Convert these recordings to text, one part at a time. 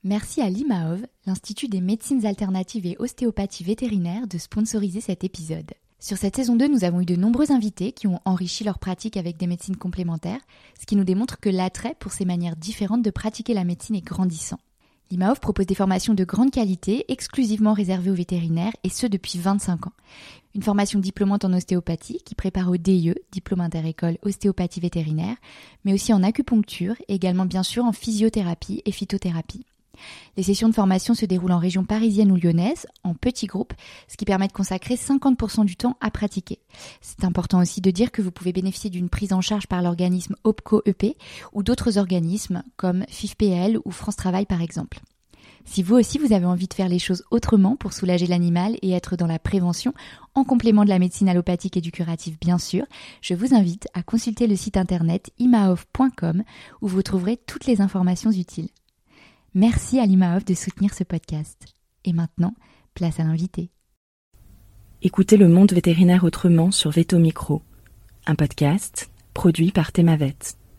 Merci à l'IMAOV, l'Institut des médecines alternatives et ostéopathie vétérinaire, de sponsoriser cet épisode. Sur cette saison 2, nous avons eu de nombreux invités qui ont enrichi leur pratique avec des médecines complémentaires, ce qui nous démontre que l'attrait pour ces manières différentes de pratiquer la médecine est grandissant. L'IMAOV propose des formations de grande qualité, exclusivement réservées aux vétérinaires, et ce depuis 25 ans. Une formation diplômante en ostéopathie qui prépare au DIE, diplôme inter-école ostéopathie vétérinaire, mais aussi en acupuncture et également bien sûr en physiothérapie et phytothérapie. Les sessions de formation se déroulent en région parisienne ou lyonnaise, en petits groupes, ce qui permet de consacrer 50% du temps à pratiquer. C'est important aussi de dire que vous pouvez bénéficier d'une prise en charge par l'organisme OPCO-EP ou d'autres organismes comme FIFPL ou France Travail par exemple. Si vous aussi vous avez envie de faire les choses autrement pour soulager l'animal et être dans la prévention, en complément de la médecine allopathique et du curatif bien sûr, je vous invite à consulter le site internet imaov.com où vous trouverez toutes les informations utiles. Merci à l'IMAOV de soutenir ce podcast. Et maintenant, place à l'invité. Écoutez le monde vétérinaire autrement sur Veto Micro, un podcast produit par Thémavet.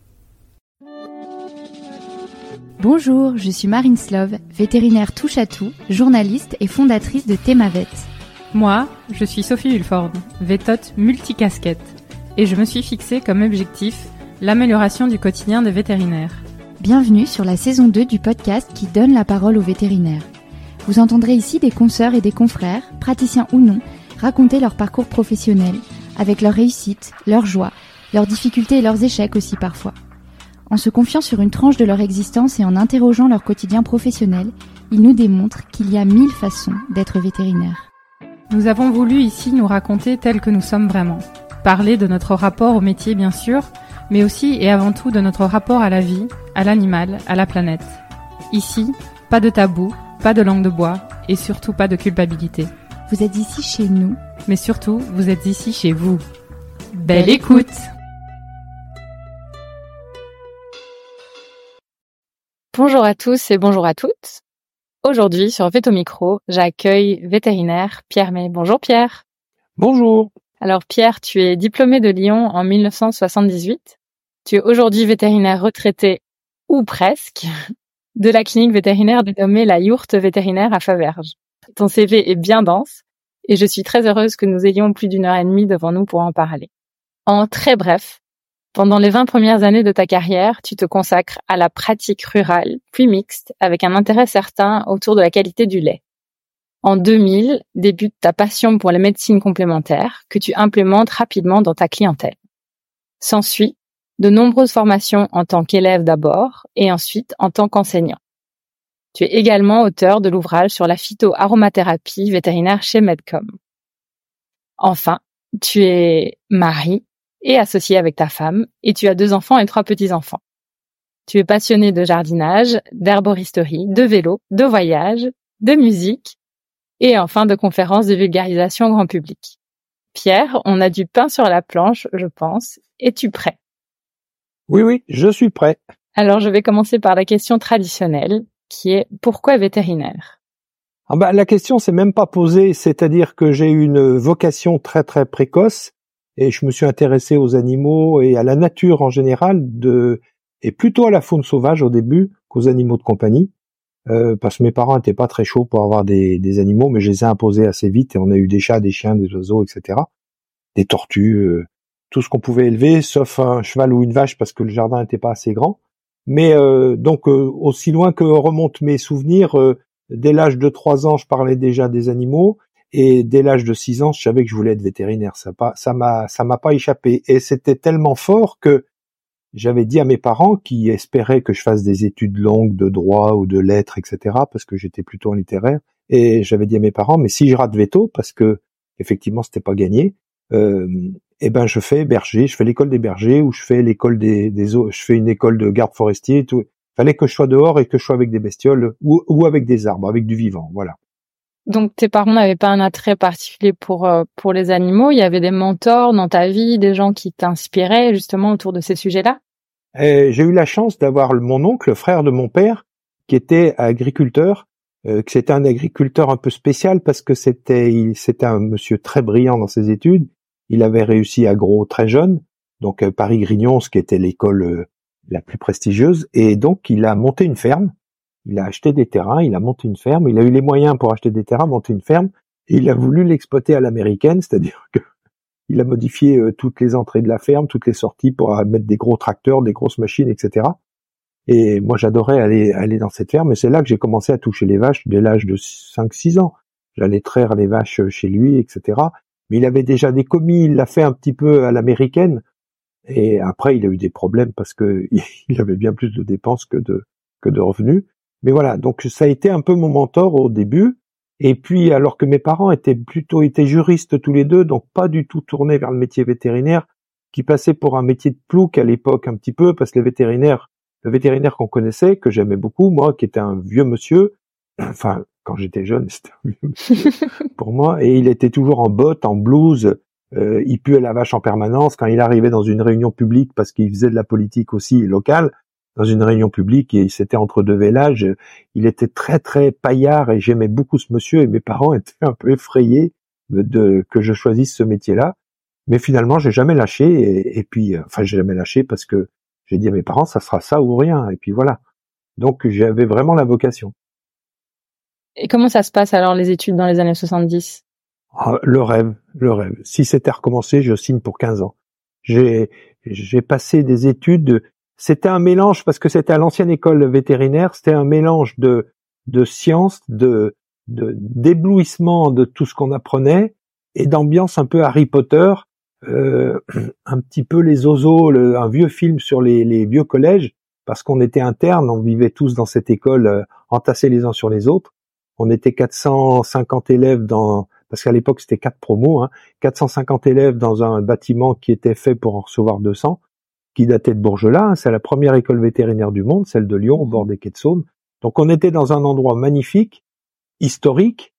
Bonjour, je suis Marine Slove, vétérinaire touche-à-tout, journaliste et fondatrice de Thémavet. Moi, je suis Sophie Hulford, vétote multicasquette, et je me suis fixée comme objectif l'amélioration du quotidien des vétérinaires. Bienvenue sur la saison 2 du podcast qui donne la parole aux vétérinaires. Vous entendrez ici des consoeurs et des confrères, praticiens ou non, raconter leur parcours professionnel, avec leurs réussites, leurs joies, leurs difficultés et leurs échecs aussi parfois. En se confiant sur une tranche de leur existence et en interrogeant leur quotidien professionnel, ils nous démontrent qu'il y a 1000 façons d'être vétérinaire. Nous avons voulu ici nous raconter tels que nous sommes vraiment. Parler de notre rapport au métier bien sûr, mais aussi et avant tout de notre rapport à la vie, à l'animal, à la planète. Ici, pas de tabou, pas de langue de bois et surtout pas de culpabilité. Vous êtes ici chez nous, mais surtout, vous êtes ici chez vous. Belle écoute! Bonjour à tous et bonjour à toutes. Aujourd'hui, sur Veto Micro, j'accueille vétérinaire Pierre May. Bonjour Pierre. Bonjour. Alors Pierre, tu es diplômé de Lyon en 1978. Tu es aujourd'hui vétérinaire retraité, ou presque, de la clinique vétérinaire dénommée la Yourte vétérinaire à Faverges. Ton CV est bien dense et je suis très heureuse que nous ayons plus d'1 heure et demie devant nous pour en parler. En très bref, pendant les 20 premières années de ta carrière, tu te consacres à la pratique rurale, puis mixte, avec un intérêt certain autour de la qualité du lait. En 2000, débute ta passion pour les médecines complémentaires que tu implémentes rapidement dans ta clientèle. S'ensuit de nombreuses formations en tant qu'élève d'abord et ensuite en tant qu'enseignant. Tu es également auteur de l'ouvrage sur la phytoaromathérapie vétérinaire chez Medcom. Enfin, tu es mari et associé avec ta femme et tu as 2 enfants et 3 petits-enfants. Tu es passionné de jardinage, d'herboristerie, de vélo, de voyage, de musique et enfin de conférences de vulgarisation au grand public. Pierre, on a du pain sur la planche, je pense. Es-tu prêt? Oui, je suis prêt. Alors, je vais commencer par la question traditionnelle, qui est « Pourquoi vétérinaire ?» La question s'est même pas posée, c'est-à-dire que j'ai eu une vocation très très précoce et je me suis intéressé aux animaux et à la nature en général, et plutôt à la faune sauvage au début qu'aux animaux de compagnie. Parce que mes parents étaient pas très chauds pour avoir des animaux, mais je les ai imposés assez vite et on a eu des chats, des chiens, des oiseaux, etc. Des tortues, tout ce qu'on pouvait élever, sauf un cheval ou une vache parce que le jardin n'était pas assez grand. Mais donc aussi loin que remontent mes souvenirs, dès l'âge de 3 ans, je parlais déjà des animaux et dès l'âge de 6 ans, je savais que je voulais être vétérinaire. Ça m'a pas échappé et c'était tellement fort que j'avais dit à mes parents qui espéraient que je fasse des études longues de droit ou de lettres, etc., parce que j'étais plutôt en littéraire. Et j'avais dit à mes parents, mais si je rate veto, parce que effectivement c'était pas gagné, je fais berger, je fais l'école des bergers ou je fais l'école je fais une école de garde forestier. Et tout. Il fallait que je sois dehors et que je sois avec des bestioles ou avec des arbres, avec du vivant, voilà. Donc tes parents n'avaient pas un attrait particulier pour les animaux. Il y avait des mentors dans ta vie, des gens qui t'inspiraient justement autour de ces sujets-là? J'ai eu la chance d'avoir mon oncle, le frère de mon père, qui était agriculteur, que c'était un agriculteur un peu spécial parce que c'était un monsieur très brillant dans ses études. Il avait réussi agro très jeune, donc Paris-Grignon, ce qui était l'école la plus prestigieuse, et donc il a monté une ferme il a acheté des terrains, il a monté une ferme, il a eu les moyens pour acheter des terrains, monter une ferme, et il a voulu l'exploiter à l'américaine, c'est-à-dire que il a modifié toutes les entrées de la ferme, toutes les sorties pour mettre des gros tracteurs, des grosses machines, etc. Et moi, j'adorais aller dans cette ferme, et c'est là que j'ai commencé à toucher les vaches dès l'âge de 5-6 ans. J'allais traire les vaches chez lui, etc. Mais il avait déjà des commis, il l'a fait un petit peu à l'américaine, et après, il a eu des problèmes parce que il avait bien plus de dépenses que de revenus. Mais voilà, donc ça a été un peu mon mentor au début. Et puis, alors que mes parents étaient juristes tous les deux, donc pas du tout tournés vers le métier vétérinaire, qui passait pour un métier de plouc à l'époque un petit peu, parce que le vétérinaire qu'on connaissait, que j'aimais beaucoup, moi, qui était un vieux monsieur, enfin, quand j'étais jeune, c'était un vieux monsieur pour moi, et il était toujours en bottes, en blouse, il puait la vache en permanence. Quand il arrivait dans une réunion publique, parce qu'il faisait de la politique aussi locale, dans une réunion publique, et c'était entre deux vélages, il était très très paillard, et j'aimais beaucoup ce monsieur, et mes parents étaient un peu effrayés que je choisisse ce métier-là. Mais finalement, j'ai jamais lâché, et puis, j'ai jamais lâché parce que j'ai dit à mes parents, ça sera ça ou rien, et puis voilà. Donc, j'avais vraiment la vocation. Et comment ça se passe alors, les études dans les années 70? Le rêve. Si c'était recommencé, je signe pour 15 ans. J'ai passé des études, c'était un mélange, parce que c'était à l'ancienne école vétérinaire, c'était un mélange de sciences, d'éblouissement de tout ce qu'on apprenait, et d'ambiance un peu Harry Potter, un petit peu les Ozo, un vieux film sur les vieux collèges, parce qu'on était internes, on vivait tous dans cette école, entassés les uns sur les autres. On était 450 élèves parce qu'à l'époque c'était 4 promos, 450 élèves dans un bâtiment qui était fait pour en recevoir 200, qui datait de Bourgelat, c'est la première école vétérinaire du monde, celle de Lyon, au bord des quais de Saône. Donc on était dans un endroit magnifique, historique,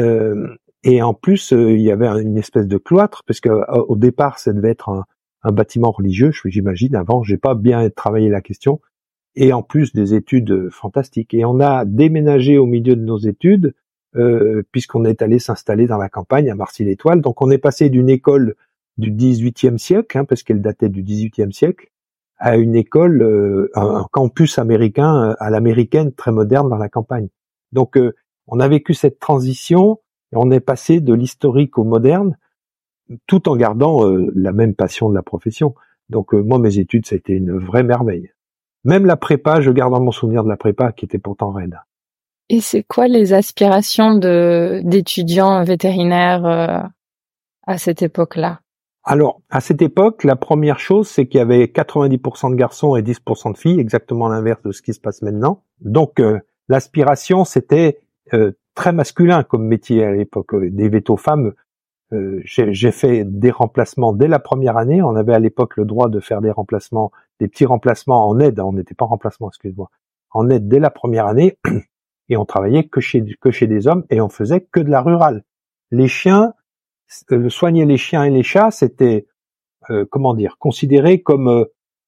et en plus il y avait une espèce de cloître, parce que au départ ça devait être un bâtiment religieux, j'imagine. Avant, j'ai pas bien travaillé la question, et en plus des études fantastiques. Et on a déménagé au milieu de nos études, puisqu'on est allé s'installer dans la campagne à Marcy-l'Étoile. Donc on est passé d'une école du XVIIIe siècle, parce qu'elle datait du XVIIIe siècle, à une école, un campus américain, à l'américaine, très moderne dans la campagne. Donc on a vécu cette transition, et on est passé de l'historique au moderne, tout en gardant la même passion de la profession. Donc moi, mes études, ça a été une vraie merveille. Même la prépa, je garde dans mon souvenir de la prépa, qui était pourtant raide. Et c'est quoi les aspirations d'étudiants vétérinaires à cette époque-là? Alors, à cette époque, la première chose, c'est qu'il y avait 90% de garçons et 10% de filles, exactement l'inverse de ce qui se passe maintenant. Donc, l'aspiration, c'était très masculin comme métier à l'époque. Des vétos femmes, j'ai fait des remplacements dès la première année. On avait à l'époque le droit de faire des remplacements, des petits remplacements en aide. On n'était pas en remplacement, excuse-moi. En aide dès la première année, et on travaillait que chez des hommes, et on faisait que de la rurale. Les chiens, soigner les chiens et les chats, c'était considéré comme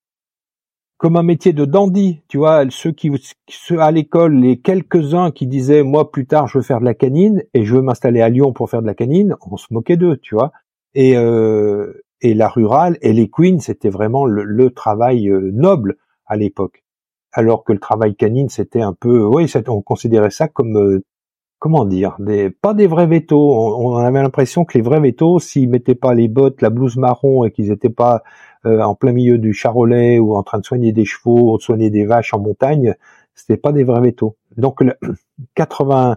un métier de dandy, tu vois. Ceux à l'école, les quelques-uns qui disaient moi plus tard je veux faire de la canine et je veux m'installer à Lyon pour faire de la canine, on se moquait d'eux, tu vois. Et la rurale et les queens, c'était vraiment le travail noble à l'époque. Alors que le travail canine, c'était un peu, on considérait ça comme pas des vrais vétos. On avait l'impression que les vrais vétos, s'ils mettaient pas les bottes, la blouse marron, et qu'ils étaient pas en plein milieu du Charolais ou en train de soigner des chevaux ou de soigner des vaches en montagne, c'était pas des vrais vétos. Donc 85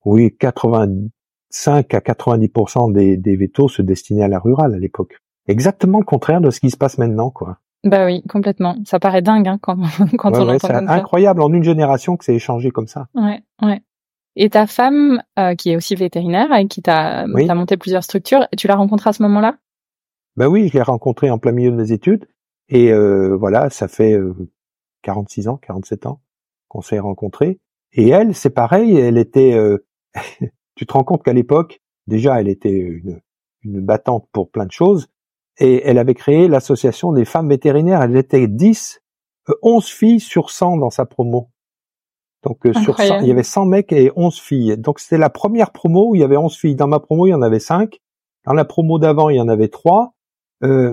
à 90% des vétos se destinaient à la rurale à l'époque. Exactement le contraire de ce qui se passe maintenant, quoi. Bah oui, complètement. Ça paraît dingue, quand on entend comme ça. C'est incroyable en une génération que c'est échangé comme ça. Ouais. Et ta femme, qui est aussi vétérinaire, avec qui t'as monté plusieurs structures, tu l'as rencontrée à ce moment-là? Ben oui, je l'ai rencontrée en plein milieu de mes études. Et ça fait 46 ans, 47 ans qu'on s'est rencontrés. Et elle, c'est pareil, elle était... tu te rends compte qu'à l'époque, déjà, elle était une battante pour plein de choses. Et elle avait créé l'association des femmes vétérinaires. Elle était 11 filles sur 100 dans sa promo. Donc sur 100, il y avait 100 mecs et 11 filles. Donc c'était la première promo où il y avait 11 filles. Dans ma promo, il y en avait 5. Dans la promo d'avant, il y en avait 3.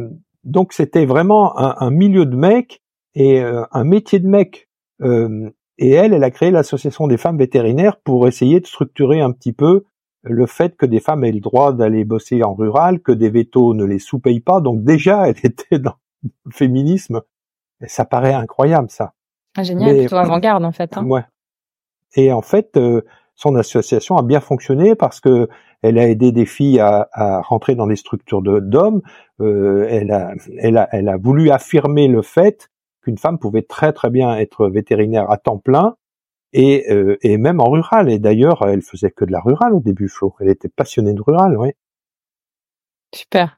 Donc c'était vraiment un milieu de mecs et un métier de mec Et elle a créé l'association des femmes vétérinaires pour essayer de structurer un petit peu le fait que des femmes aient le droit d'aller bosser en rural, que des vétos ne les sous-payent pas. Donc déjà, elle était dans le féminisme. Et ça paraît incroyable, ça. Ah, génial, plutôt avant-garde, en fait. Hein. Ouais. Et en fait, son association a bien fonctionné parce que elle a aidé des filles à rentrer dans des structures d'hommes. Elle a voulu affirmer le fait qu'une femme pouvait très très bien être vétérinaire à temps plein et même en rural. Et d'ailleurs, elle faisait que de la rurale au début, Flo. Elle était passionnée de rural, oui. Super.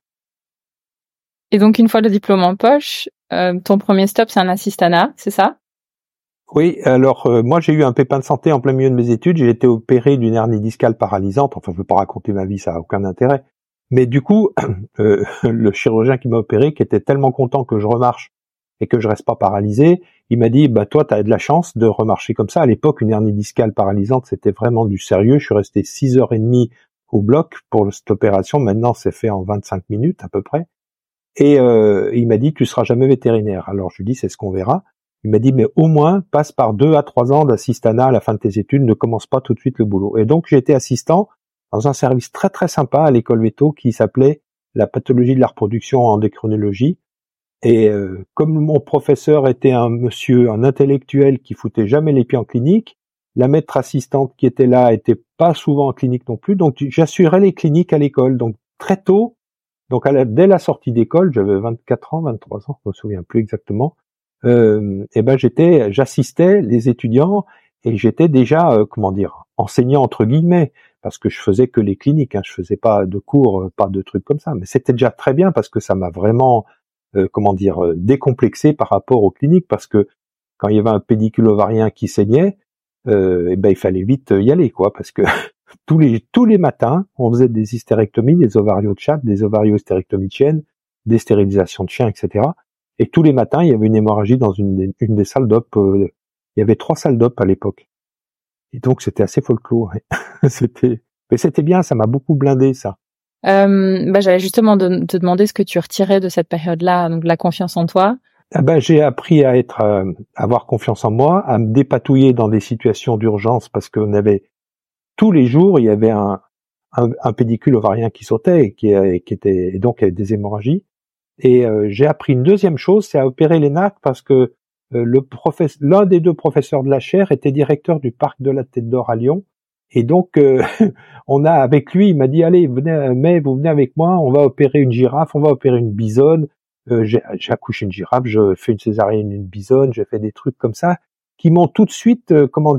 Et donc, une fois le diplôme en poche, ton premier stop, c'est un assistanat, c'est ça? Oui, alors moi j'ai eu un pépin de santé en plein milieu de mes études, j'ai été opéré d'une hernie discale paralysante, enfin je veux pas raconter ma vie, ça a aucun intérêt. Mais du coup, le chirurgien qui m'a opéré, qui était tellement content que je remarche et que je reste pas paralysé, il m'a dit toi t'as de la chance de remarcher comme ça. À l'époque, une hernie discale paralysante, c'était vraiment du sérieux. Je suis resté 6h30 au bloc pour cette opération, maintenant c'est fait en 25 minutes à peu près. Et il m'a dit tu seras jamais vétérinaire. Alors je lui dis c'est ce qu'on verra. Il m'a dit, mais au moins, passe par 2 à 3 ans d'assistanat à la fin de tes études, ne commence pas tout de suite le boulot. Et donc, j'ai été assistant dans un service très très sympa à l'école Véto qui s'appelait la pathologie de la reproduction en endocrinologie. Et comme mon professeur était un intellectuel qui foutait jamais les pieds en clinique, la maître assistante qui était là était pas souvent en clinique non plus, donc j'assurais les cliniques à l'école. Donc, très tôt, donc dès la sortie d'école, j'avais 24 ans, 23 ans, je me souviens plus exactement, j'assistais les étudiants et j'étais déjà enseignant entre guillemets parce que je faisais que les cliniques, je faisais pas de cours, pas de trucs comme ça, mais c'était déjà très bien parce que ça m'a vraiment décomplexé par rapport aux cliniques parce que quand il y avait un pédicule ovarien qui saignait, il fallait vite y aller quoi parce que tous les matins on faisait des hystérectomies, des ovarios de chatte, des ovario-hystérectomies de chienne, des stérilisations de chiens, etc. Et tous les matins, il y avait une hémorragie dans une des salles d'op. Il y avait 3 salles d'op à l'époque. Et donc, c'était assez folklore. Ouais. C'était bien, ça m'a beaucoup blindé, ça. J'allais justement te demander ce que tu retirais de cette période-là, donc la confiance en toi. J'ai appris à avoir confiance en moi, à me dépatouiller dans des situations d'urgence parce qu'on avait, tous les jours, il y avait un pédicule ovarien qui sautait et qui était, et donc il y avait des hémorragies. Et j'ai appris une deuxième chose, c'est à opérer les nacs parce que l'un des 2 professeurs de la chaire était directeur du parc de la Tête d'Or à Lyon. Et donc, avec lui, il m'a dit, allez, vous venez avec moi, on va opérer une girafe, on va opérer une bisonne. J'ai accouché une girafe, je fais une césarienne, une bisonne, j'ai fait des trucs comme ça qui m'ont tout de suite,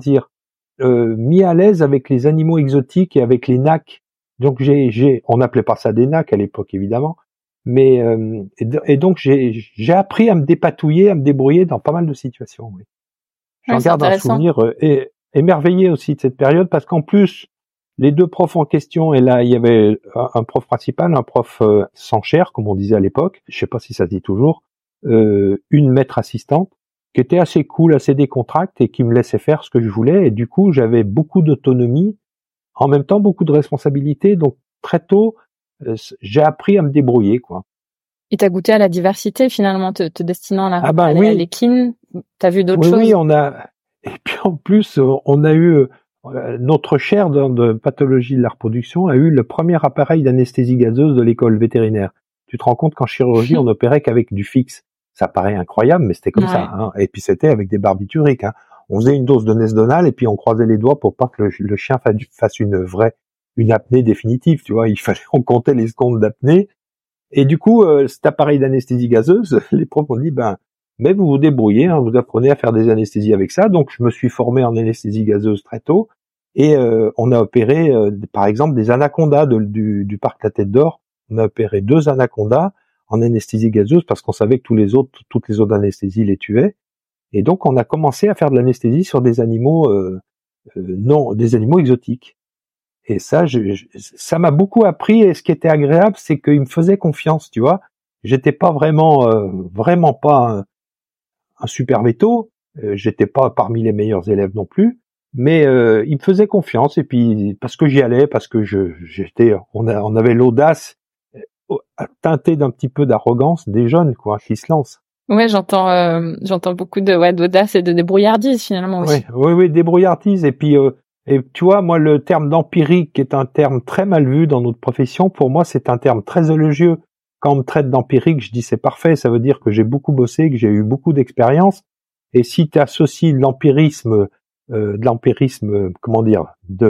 mis à l'aise avec les animaux exotiques et avec les nacs. Donc on n'appelait pas ça des nacs à l'époque, évidemment. Mais et donc j'ai appris à me dépatouiller, à me débrouiller dans pas mal de situations. Oui. J'en garde un souvenir émerveillé aussi de cette période parce qu'en plus les 2 profs en question, et là il y avait un prof principal, un prof sans chaire comme on disait à l'époque, je sais pas si ça se dit toujours, une maître assistante qui était assez cool, assez décontractée et qui me laissait faire ce que je voulais et du coup j'avais beaucoup d'autonomie, en même temps beaucoup de responsabilités, donc très tôt j'ai appris à me débrouiller, quoi. Et t'as goûté à la diversité, finalement, te destinant à l'équine. T'as vu d'autres choses? Oui, et puis en plus, on a eu, notre chaire de pathologie de la reproduction a eu le premier appareil d'anesthésie gazeuse de l'école vétérinaire. Tu te rends compte qu'en chirurgie, on opérait qu'avec du fixe. Ça paraît incroyable, mais c'était comme ça, hein. Et puis c'était avec des barbituriques, hein. On faisait une dose de Nesdonal et puis on croisait les doigts pour pas que le chien fasse une apnée définitive, tu vois, on comptait les secondes d'apnée. Et du coup, cet appareil d'anesthésie gazeuse, les profs ont dit, mais vous vous débrouillez, hein, vous apprenez à faire des anesthésies avec ça. Donc, je me suis formé en anesthésie gazeuse très tôt. Et on a opéré, par exemple, des anacondas du parc La Tête d'Or. On a opéré 2 anacondas en anesthésie gazeuse parce qu'on savait que toutes les autres anesthésies les tuaient. Et donc, on a commencé à faire de l'anesthésie sur des animaux, des animaux exotiques. Et ça, ça m'a beaucoup appris. Et ce qui était agréable, c'est qu'il me faisait confiance, tu vois. J'étais pas vraiment pas un super véto. J'étais pas parmi les meilleurs élèves non plus. Mais il me faisait confiance. Et puis parce que j'y allais, parce que on avait l'audace teintée d'un petit peu d'arrogance des jeunes, quoi, qui se lancent. Ouais, j'entends beaucoup d'audace et de débrouillardise finalement aussi. Oui, débrouillardise. Et puis, et tu vois, moi, le terme d'empirique, qui est un terme très mal vu dans notre profession, pour moi, c'est un terme très élogieux. Quand on me traite d'empirique, je dis c'est parfait. Ça veut dire que j'ai beaucoup bossé, que j'ai eu beaucoup d'expérience. Et si tu associes de l'empirisme, comment dire,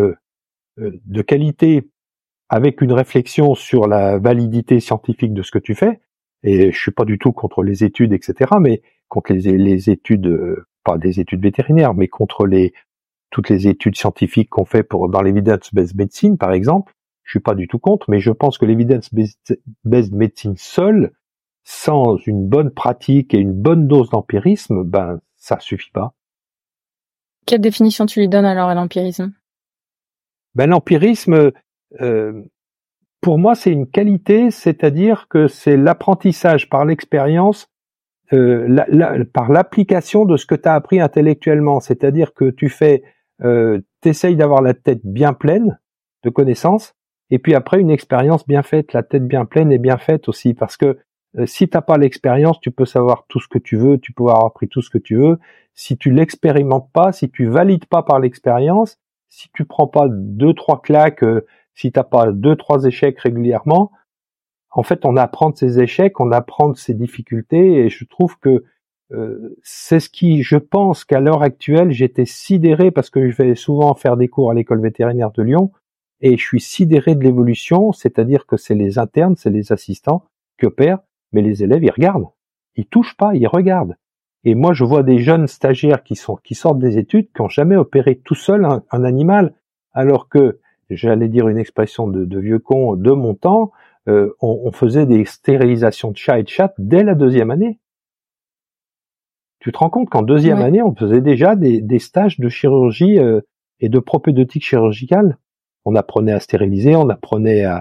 de qualité, avec une réflexion sur la validité scientifique de ce que tu fais, et je suis pas du tout contre les études, etc., mais contre les études, pas des études vétérinaires, mais contre toutes les études scientifiques qu'on fait dans l'evidence-based medicine, par exemple, je suis pas du tout contre, mais je pense que l'evidence-based medicine seule, sans une bonne pratique et une bonne dose d'empirisme, ben, ça suffit pas. Quelle définition tu lui donnes alors à l'empirisme? Ben, l'empirisme, pour moi, c'est une qualité, c'est-à-dire que c'est l'apprentissage par l'expérience, par l'application de ce que tu as appris intellectuellement. C'est-à-dire que t'essayes d'avoir la tête bien pleine de connaissances, et puis après une expérience bien faite, la tête bien pleine et bien faite aussi, parce que si t'as pas l'expérience, tu peux savoir tout ce que tu veux, tu peux avoir appris tout ce que tu veux. Si tu l'expérimentes pas, si tu valides pas par l'expérience, si tu prends pas 2-3 claques, si t'as pas 2-3 échecs régulièrement, en fait, on apprend de ses échecs, on apprend de ses difficultés, et je trouve que c'est je pense qu'à l'heure actuelle, j'étais sidéré parce que je vais souvent faire des cours à l'école vétérinaire de Lyon, et je suis sidéré de l'évolution, c'est-à-dire que c'est les internes, c'est les assistants qui opèrent, mais les élèves, ils regardent, ils touchent pas, ils regardent. Et moi, je vois des jeunes stagiaires qui sortent des études, qui ont jamais opéré tout seul un animal, alors que, j'allais dire une expression de vieux con de mon temps, on faisait des stérilisations de chats et de chattes dès la 2e année. Tu te rends compte qu'en 2e année, on faisait déjà des stages de chirurgie et de propédeutique chirurgicale. On apprenait à stériliser, on apprenait à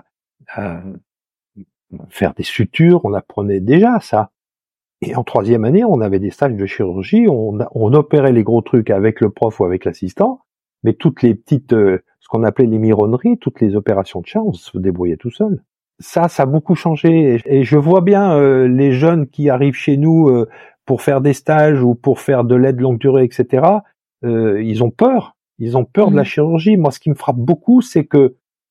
faire des sutures, on apprenait déjà ça. Et en 3e année, on avait des stages de chirurgie, on opérait les gros trucs avec le prof ou avec l'assistant, mais toutes les petites, ce qu'on appelait les mironneries, toutes les opérations de chat, on se débrouillait tout seul. Ça a beaucoup changé, et je vois bien les jeunes qui arrivent chez nous pour faire des stages ou pour faire de l'aide longue durée, etc. Ils ont peur de la chirurgie. Moi, ce qui me frappe beaucoup, c'est que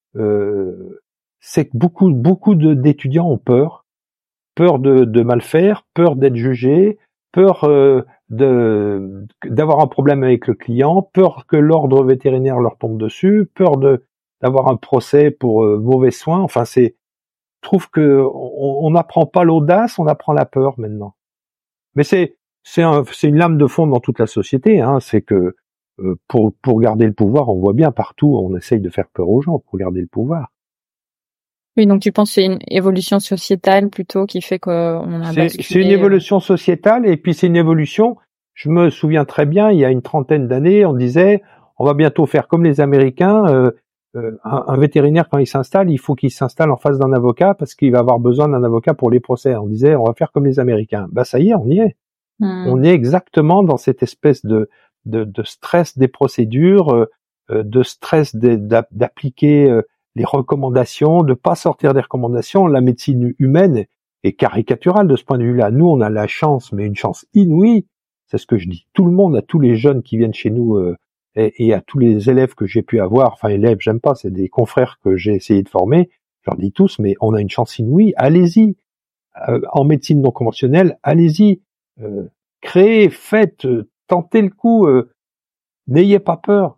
beaucoup d'étudiants ont peur de mal faire, peur d'être jugé, peur d'avoir un problème avec le client, peur que l'ordre vétérinaire leur tombe dessus, peur d'avoir un procès pour mauvais soins. Enfin, je trouve que on n'apprend pas l'audace, on apprend la peur maintenant. Mais c'est une lame de fond dans toute la société, hein. C'est que pour garder le pouvoir, on voit bien partout, on essaye de faire peur aux gens pour garder le pouvoir. Oui, donc tu penses que c'est une évolution sociétale plutôt qui fait qu'on a basculé. C'est une évolution sociétale, et puis c'est une évolution. Je me souviens très bien, il y a une 30aine d'années, on disait, on va bientôt faire comme les Américains. Un vétérinaire, quand il s'installe, il faut qu'il s'installe en face d'un avocat parce qu'il va avoir besoin d'un avocat pour les procès. On disait, on va faire comme les Américains. Bah ça y est, on y est. On est exactement dans cette espèce de stress des procédures, de stress d'appliquer les recommandations, de pas sortir des recommandations. La médecine humaine est caricaturale de ce point de vue-là. Nous, on a la chance, mais une chance inouïe. C'est ce que je dis. Tout le monde, à tous les jeunes qui viennent chez nous, et à tous les élèves que j'ai pu avoir, enfin élèves, j'aime pas, c'est des confrères que j'ai essayé de former, je leur dis tous, mais on a une chance inouïe, allez-y. En médecine non conventionnelle, allez-y. Créez, faites, tentez le coup, n'ayez pas peur.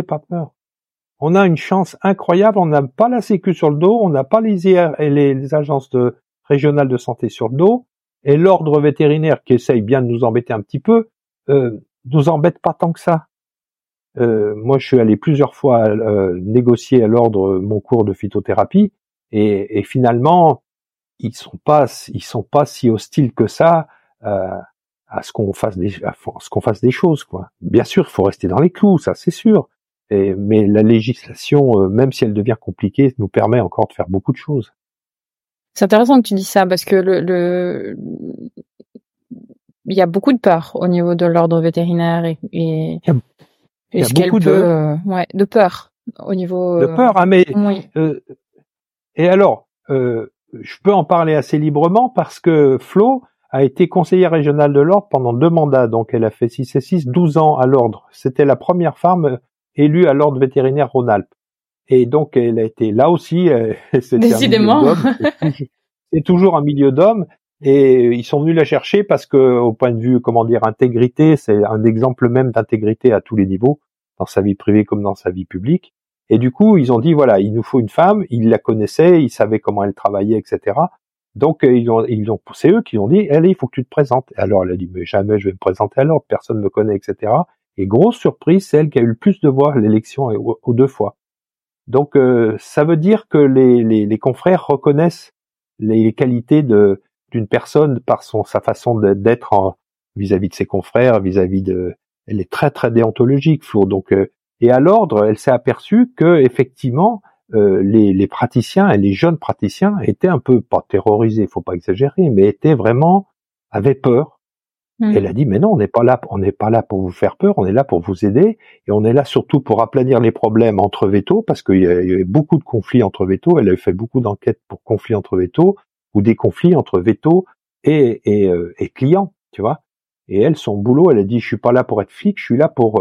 On a une chance incroyable, on n'a pas la Sécu sur le dos, on n'a pas les IR et les agences régionales de santé sur le dos, et l'ordre vétérinaire qui essaye bien de nous embêter un petit peu, nous embête pas tant que ça. Moi, je suis allé plusieurs fois négocier à l'ordre mon cours de phytothérapie, et finalement, ils sont pas si hostiles que ça à ce qu'on fasse des choses, quoi. Bien sûr, il faut rester dans les clous, ça c'est sûr. Mais la législation, même si elle devient compliquée, nous permet encore de faire beaucoup de choses. C'est intéressant que tu dis ça parce que il y a beaucoup de peur au niveau de l'ordre vétérinaire et il y a beaucoup de peur au niveau de peur, hein, mais oui. Et alors, je peux en parler assez librement parce que Flo, a été conseillère régionale de l'ordre pendant 2 mandats. Donc, elle a fait 6 et 6, 12 ans à l'ordre. C'était la première femme élue à l'ordre vétérinaire Rhône-Alpes. Et donc, elle a été là aussi, c'était Décidément. un milieu d'hommes. C'est toujours un milieu d'hommes. Et ils sont venus la chercher parce que, au point de vue, intégrité, c'est un exemple même d'intégrité à tous les niveaux, dans sa vie privée comme dans sa vie publique. Et du coup, ils ont dit, voilà, il nous faut une femme. Ils la connaissaient, ils savaient comment elle travaillait, etc. Donc, c'est eux qui ont dit, allez, il faut que tu te présentes. Et alors, elle a dit, mais jamais je vais me présenter à l'ordre, personne me connaît, etc. Et grosse surprise, c'est elle qui a eu le plus de voix à l'élection aux 2 fois. Donc, ça veut dire que les confrères reconnaissent les qualités d'une personne par sa façon d'être vis-à-vis de ses confrères, elle est très très déontologique, Flo. Donc, et à l'ordre, elle s'est aperçue que effectivement, les praticiens et les jeunes praticiens étaient un peu, pas terrorisés, faut pas exagérer, mais avaient peur. Elle a dit, mais non, on n'est pas là pour vous faire peur, on est là pour vous aider, et on est là surtout pour aplanir les problèmes entre vétos, parce qu'il y avait beaucoup de conflits entre vétos. Elle avait fait beaucoup d'enquêtes pour conflits entre vétos, ou des conflits entre vétos et clients, tu vois. Et elle, son boulot, elle a dit, je suis pas là pour être flic, je suis là pour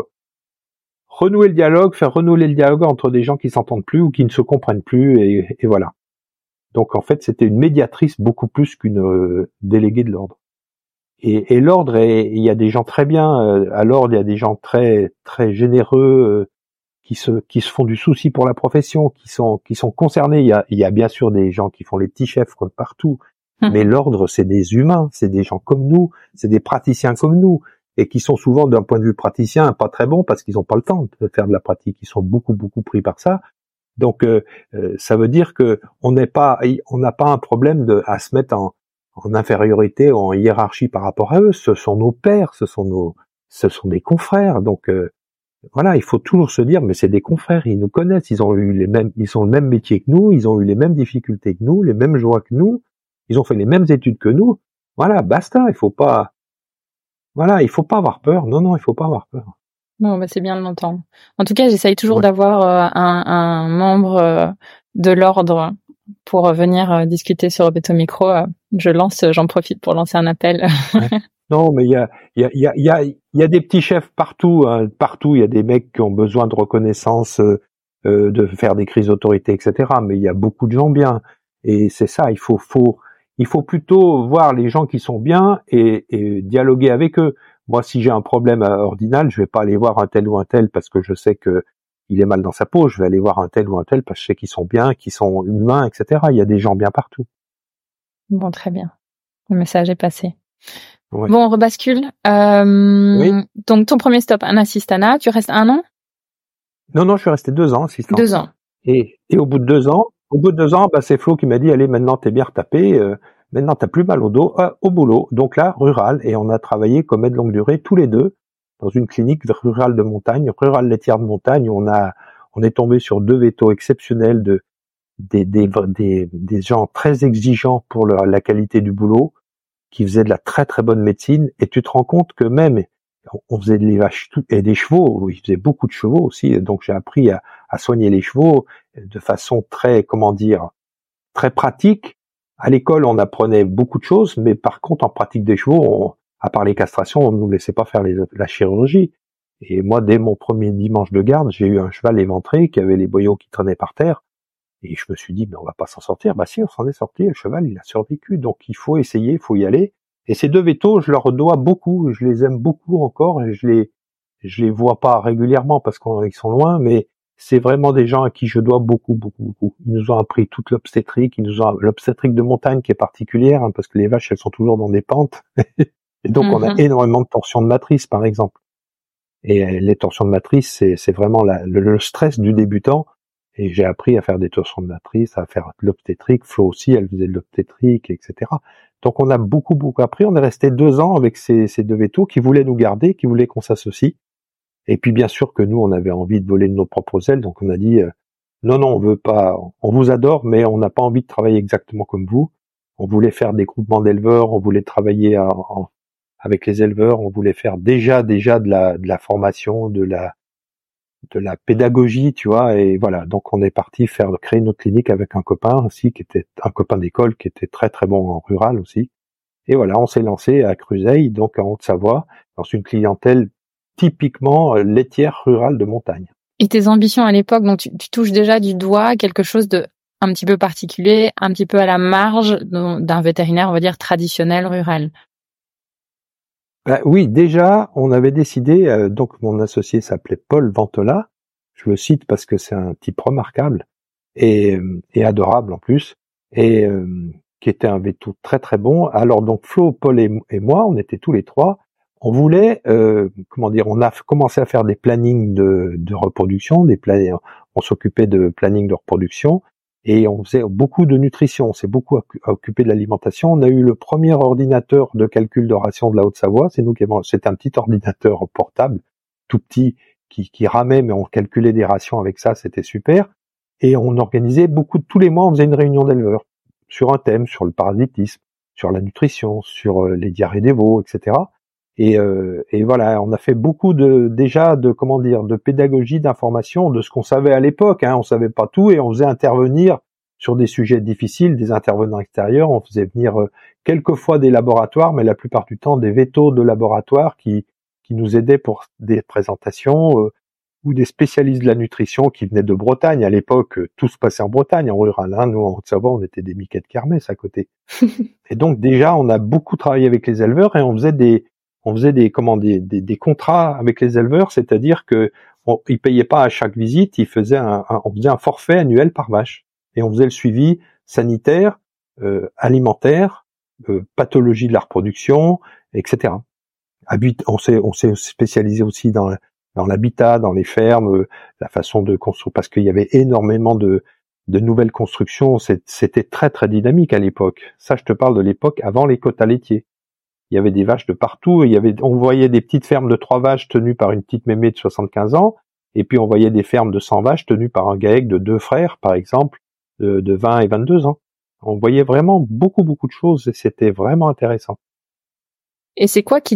faire renouer le dialogue entre des gens qui s'entendent plus ou qui ne se comprennent plus, et voilà. Donc en fait, c'était une médiatrice beaucoup plus qu'une déléguée de l'ordre. Et l'ordre, il y a des gens très bien à l'ordre, il y a des gens très très généreux qui se font du souci pour la profession, qui sont concernés. Il y a bien sûr des gens qui font les petits chefs comme partout, mais l'ordre, c'est des humains, c'est des gens comme nous, c'est des praticiens comme nous, et qui sont souvent d'un point de vue praticien pas très bons parce qu'ils n'ont pas le temps de faire de la pratique, ils sont beaucoup pris par ça. Donc ça veut dire que on n'a pas un problème à se mettre en infériorité ou en hiérarchie par rapport à eux. Ce sont nos pairs, ce sont des confrères. Donc voilà, il faut toujours se dire, mais c'est des confrères, ils nous connaissent, ils ont le même métier que nous, ils ont eu les mêmes difficultés que nous, les mêmes joies que nous, ils ont fait les mêmes études que nous. Voilà, basta, il faut pas avoir peur. Non, il faut pas avoir peur. Non, c'est bien de l'entendre. En tout cas, j'essaye toujours d'avoir un membre de l'ordre pour venir discuter sur Veto Micro. J'en profite pour lancer un appel. Non, mais il y a des petits chefs partout, hein. Partout, il y a des mecs qui ont besoin de reconnaissance, de faire des crises d'autorité, etc. Mais il y a beaucoup de gens bien. Et c'est ça, il faut plutôt voir les gens qui sont bien et dialoguer avec eux. Moi, si j'ai un problème ordinal, je vais pas aller voir un tel ou un tel parce que je sais que il est mal dans sa peau. Je vais aller voir un tel ou un tel parce que je sais qu'ils sont bien, qu'ils sont humains, etc. Il y a des gens bien partout. Bon, très bien. Le message est passé. Ouais. Bon, on rebascule. Oui. Donc, ton premier stop, un assistana. Tu restes 1 an? Non, je suis resté 2 ans assistant. 2 ans. Et au bout de 2 ans, c'est Flo qui m'a dit, allez, maintenant t'es bien retapé, maintenant t'as plus mal au dos, au boulot. Donc là, rural, et on a travaillé comme aide longue durée tous les deux dans une clinique rurale de montagne, rurale laitière de montagne. On est tombé sur 2 vétos exceptionnels des gens très exigeants pour la qualité du boulot, qui faisaient de la très très bonne médecine. Et tu te rends compte que même on faisait des vaches et des chevaux, ils faisaient beaucoup de chevaux aussi. Donc j'ai appris à soigner les chevaux de façon très, très pratique. À l'école, on apprenait beaucoup de choses, mais par contre, en pratique des chevaux, à part les castrations, on ne nous laissait pas faire la chirurgie. Et moi, dès mon premier dimanche de garde, j'ai eu un cheval éventré qui avait les boyaux qui traînaient par terre. Et je me suis dit, mais on va pas s'en sortir. Bah si, on s'en est sorti. Le cheval, il a survécu. Donc il faut essayer, il faut y aller. Et ces 2 vétos, je leur dois beaucoup. Je les aime beaucoup encore. Et je les vois pas régulièrement parce qu'ils sont loin, mais c'est vraiment des gens à qui je dois beaucoup. Ils nous ont appris toute l'obstétrique. L'obstétrique de montagne qui est particulière, hein, parce que les vaches, elles sont toujours dans des pentes. Et donc on a énormément de torsions de matrice, par exemple. Et les torsions de matrice, c'est vraiment le stress du débutant. Et j'ai appris à faire des torsions de matrice, à faire de l'obstétrique. Flo aussi, elle faisait de l'obstétrique, etc. Donc on a beaucoup appris. On est resté 2 ans avec ces 2 vétos qui voulaient nous garder, qui voulaient qu'on s'associe. Et puis bien sûr que nous, on avait envie de voler de nos propres ailes. Donc on a dit, non, on veut pas, on vous adore, mais on n'a pas envie de travailler exactement comme vous. On voulait faire des groupements d'éleveurs, on voulait travailler avec les éleveurs, on voulait faire déjà de la formation, de la pédagogie, tu vois, et voilà. Donc on est parti créer notre clinique avec un copain aussi, qui était un copain d'école, qui était très très bon en rural aussi. Et voilà, on s'est lancé à Cruseilles, donc en Haute-Savoie, dans une clientèle typiquement laitière rurale de montagne. Et tes ambitions à l'époque, donc tu touches déjà du doigt quelque chose de un petit peu particulier, un petit peu à la marge d'un vétérinaire, on va dire, traditionnel rural. Oui, déjà, on avait décidé, donc mon associé s'appelait Paul Ventola, je le cite parce que c'est un type remarquable et adorable en plus, et qui était un véto très très bon. Alors donc Flo, Paul et moi, on était tous les trois, on voulait, on a commencé à faire des plannings de reproduction, on s'occupait de planning de reproduction, et on faisait beaucoup de nutrition, on s'est beaucoup occupé de l'alimentation. On a eu le premier ordinateur de calcul de ration de la Haute-Savoie, c'était un petit ordinateur portable, tout petit, qui ramait, mais on calculait des rations avec ça, c'était super. Et on organisait tous les mois, on faisait une réunion d'éleveurs sur un thème, sur le parasitisme, sur la nutrition, sur les diarrhées des veaux, etc. Et voilà, on a fait beaucoup de pédagogie, d'information, de ce qu'on savait à l'époque. On savait pas tout, et on faisait intervenir sur des sujets difficiles des intervenants extérieurs. On faisait venir quelquefois des laboratoires, mais la plupart du temps des vétos de laboratoires qui nous aidaient pour des présentations, ou des spécialistes de la nutrition qui venaient de Bretagne. À l'époque, tout se passait en Bretagne, en rural. Nous, en Haute-Savoie, on était des miquettes kermesse à côté. Et donc déjà, on a beaucoup travaillé avec les éleveurs, et on faisait des contrats avec les éleveurs, c'est-à-dire que ils payaient pas à chaque visite, on faisait un forfait annuel par vache, et on faisait le suivi sanitaire, alimentaire, pathologie de la reproduction, etc. On s'est spécialisé aussi dans l'habitat, dans les fermes, la façon de construire, parce qu'il y avait énormément de nouvelles constructions. C'était très très dynamique à l'époque. Ça, je te parle de l'époque avant les quotas laitiers. Il y avait des vaches de partout, on voyait des petites fermes de 3 vaches tenues par une petite mémé de 75 ans, et puis on voyait des fermes de 100 vaches tenues par un GAEC de 2 frères, par exemple, de 20 et 22 ans. On voyait vraiment beaucoup de choses, et c'était vraiment intéressant. Et c'est quoi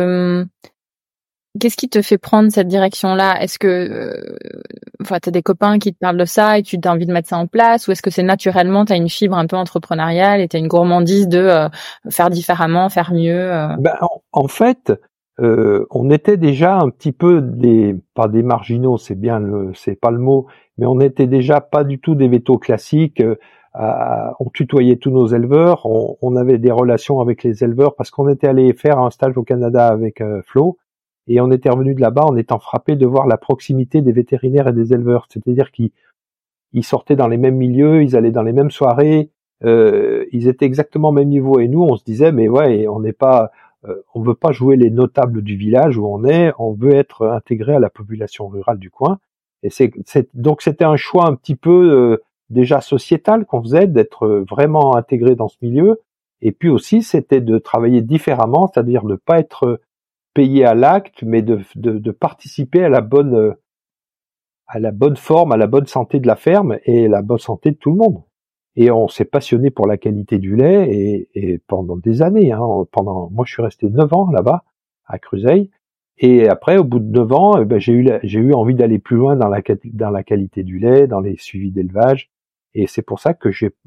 qu'est-ce qui te fait prendre cette direction-là? Est-ce que, t'as des copains qui te parlent de ça et tu as envie de mettre ça en place, ou est-ce que c'est naturellement, t'as une fibre un peu entrepreneuriale et t'as une gourmandise de faire différemment, faire mieux? En fait, on était déjà un petit peu pas des marginaux, c'est pas le mot, mais on était déjà pas du tout des vétos classiques. On tutoyait tous nos éleveurs, on avait des relations avec les éleveurs parce qu'on était allé faire un stage au Canada avec Flo. Et on était revenu de là-bas en étant frappé de voir la proximité des vétérinaires et des éleveurs. C'est-à-dire qu'ils sortaient dans les mêmes milieux, ils allaient dans les mêmes soirées, ils étaient exactement au même niveau. Et nous, on se disait, mais ouais, on veut pas jouer les notables du village où on veut être intégré à la population rurale du coin. Et donc c'était un choix un petit peu déjà sociétal qu'on faisait, d'être vraiment intégré dans ce milieu. Et puis aussi, c'était de travailler différemment, c'est-à-dire de pas être payé à l'acte, mais de participer à la bonne forme, à la bonne santé de la ferme et la bonne santé de tout le monde. Et on s'est passionné pour la qualité du lait, et pendant des années, moi je suis resté 9 ans là-bas, à Cruseilles, et après, au bout de 9 ans, j'ai eu envie d'aller plus loin dans la qualité du lait, dans les suivis d'élevage, et c'est pour ça que j'avais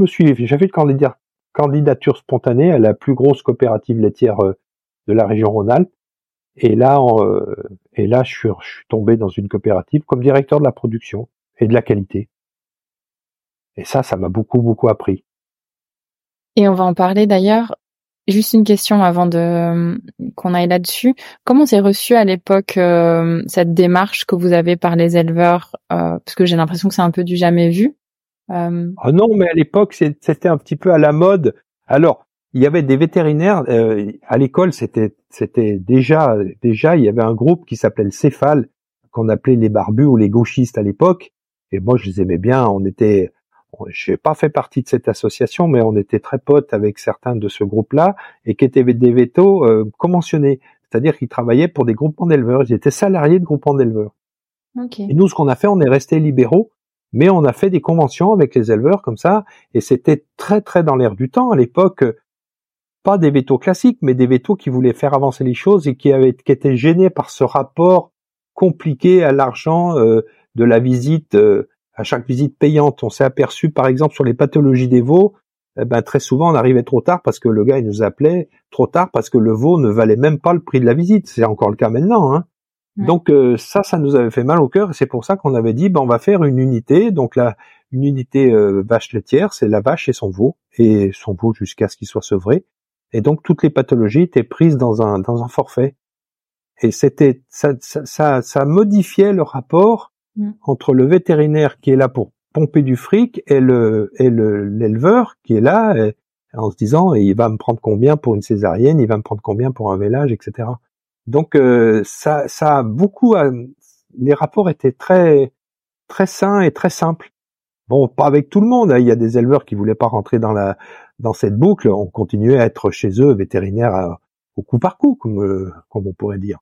une candidature spontanée à la plus grosse coopérative laitière de la région Rhône-Alpes. Et là, je suis tombé dans une coopérative comme directeur de la production et de la qualité. Et ça m'a beaucoup appris. Et on va en parler d'ailleurs. Juste une question avant qu'on aille là-dessus. Comment s'est reçu à l'époque cette démarche que vous avez par les éleveurs, parce que j'ai l'impression que c'est un peu du jamais vu. Non, mais à l'époque c'était un petit peu à la mode. Alors, il y avait des vétérinaires à l'école, c'était déjà il y avait un groupe qui s'appelait le Céphale, qu'on appelait les barbus ou les gauchistes à l'époque, et moi je les aimais bien. J'ai pas fait partie de cette association, mais on était très potes avec certains de ce groupe-là, et qui étaient des vétos conventionnés, c'est-à-dire qu'ils travaillaient pour des groupements d'éleveurs, ils étaient salariés de groupements d'éleveurs. Okay. Et nous, ce qu'on a fait, on est restés libéraux, mais on a fait des conventions avec les éleveurs comme ça, et c'était très très dans l'air du temps à l'époque. Pas des vétos classiques, mais des vétos qui voulaient faire avancer les choses et qui étaient gênés par ce rapport compliqué à l'argent de la visite, à chaque visite payante. On s'est aperçu, par exemple, sur les pathologies des veaux, très souvent on arrivait trop tard parce que le gars il nous appelait trop tard parce que le veau ne valait même pas le prix de la visite. C'est encore le cas maintenant, hein. Ouais. Donc ça nous avait fait mal au cœur, et c'est pour ça qu'on avait dit on va faire une unité. Donc là, une unité vache laitière, c'est la vache et son veau jusqu'à ce qu'il soit sevré. Et donc toutes les pathologies étaient prises dans un forfait. Et c'était ça modifiait le rapport entre le vétérinaire qui est là pour pomper du fric et l'éleveur qui est là en se disant il va me prendre combien pour une césarienne, il va me prendre combien pour un vélage, etc. Donc ça a beaucoup les rapports étaient très très sains et très simples. Bon, pas avec tout le monde, hein. Il y a des éleveurs qui voulaient pas rentrer dans cette boucle. On continuait à être chez eux vétérinaires au coup par coup, comme on pourrait dire.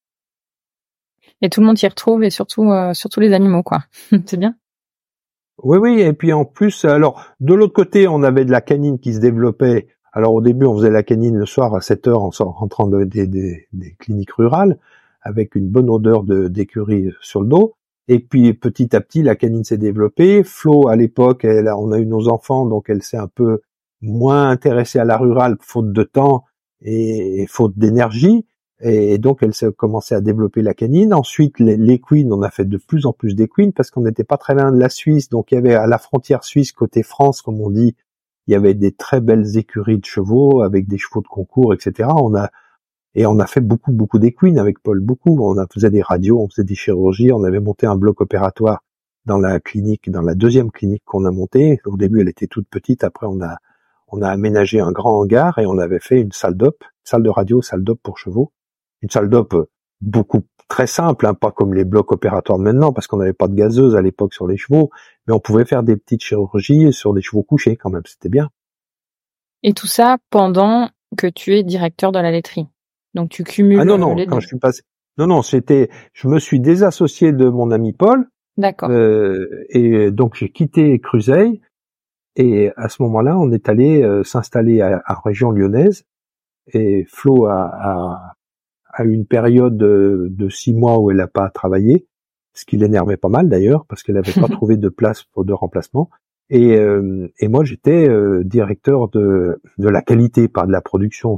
Et tout le monde s'y retrouve, et surtout les animaux, quoi. C'est bien. Oui, et puis en plus, alors de l'autre côté, on avait de la canine qui se développait. Alors au début, on faisait la canine le soir à 7 heures en rentrant des cliniques rurales, avec une bonne odeur d'écurie sur le dos. Et puis petit à petit, la canine s'est développée. Flo, à l'époque, on a eu nos enfants, donc elle s'est un peu moins intéressée à la rurale, faute de temps et faute d'énergie. Et donc elle s'est commencé à développer la canine. Ensuite, l'équine, on a fait de plus en plus d'équines parce qu'on n'était pas très loin de la Suisse. Donc il y avait à la frontière suisse, côté France, comme on dit, il y avait des très belles écuries de chevaux avec des chevaux de concours, etc. On a fait beaucoup d'équines avec Paul, beaucoup. On faisait des radios, on faisait des chirurgies, on avait monté un bloc opératoire dans la clinique, dans la deuxième clinique qu'on a montée. Au début, elle était toute petite. Après, on a aménagé un grand hangar et on avait fait une salle d'op, salle de radio, salle d'op pour chevaux. Une salle d'op très simple, hein, pas comme les blocs opératoires de maintenant, parce qu'on n'avait pas de gazeuse à l'époque sur les chevaux, mais on pouvait faire des petites chirurgies sur des chevaux couchés quand même, c'était bien. Et tout ça pendant que tu es directeur de la laiterie. Donc tu cumules les deux. Quand je suis passé. Non, je me suis désassocié de mon ami Paul. D'accord. Et donc j'ai quitté Cruzeil, et à ce moment-là, on est allé s'installer à région lyonnaise, et Flo a eu une période de 6 mois où elle n'a pas travaillé, ce qui l'énervait pas mal d'ailleurs, parce qu'elle n'avait pas trouvé de place de remplacement. Et moi, j'étais directeur de la qualité, pas de la production.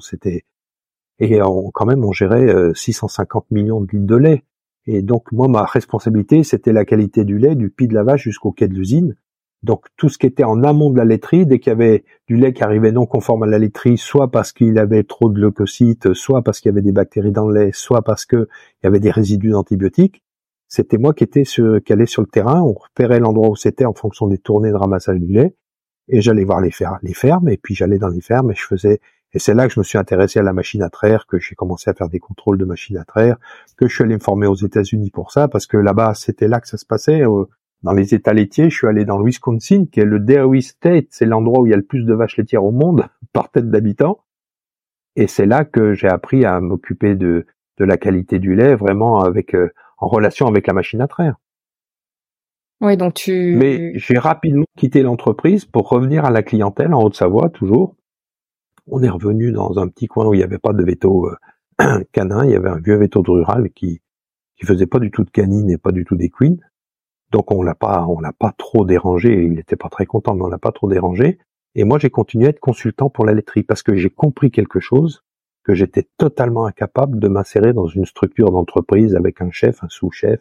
Quand même, on gérait 650 millions de litres de lait. Et donc, moi, ma responsabilité, c'était la qualité du lait, du pis de la vache jusqu'au quai de l'usine. Donc, tout ce qui était en amont de la laiterie, dès qu'il y avait du lait qui arrivait non conforme à la laiterie, soit parce qu'il avait trop de leucocytes, soit parce qu'il y avait des bactéries dans le lait, soit parce qu'il y avait des résidus d'antibiotiques, c'était moi qui allais sur le terrain. On repérait l'endroit où c'était en fonction des tournées de ramassage du lait, et j'allais voir les fermes, et puis j'allais dans les fermes, et c'est là que je me suis intéressé à la machine à traire, que j'ai commencé à faire des contrôles de machines à traire, que je suis allé me former aux États-Unis pour ça, parce que là-bas, c'était là que ça se passait. Dans les États laitiers, je suis allé dans le Wisconsin, qui est le Dairy State, c'est l'endroit où il y a le plus de vaches laitières au monde, par tête d'habitant. Et c'est là que j'ai appris à m'occuper de la qualité du lait, vraiment en relation avec la machine à traire. Oui, donc Mais j'ai rapidement quitté l'entreprise pour revenir à la clientèle en Haute-Savoie, toujours. On est revenu dans un petit coin où il n'y avait pas de véto canin, il y avait un vieux véto de rural qui faisait pas du tout de canine et pas du tout d'équine. Donc on l'a pas trop dérangé, il n'était pas très content, mais on l'a pas trop dérangé. Et moi j'ai continué à être consultant pour la laiterie parce que j'ai compris quelque chose, que j'étais totalement incapable de m'insérer dans une structure d'entreprise avec un chef, un sous-chef.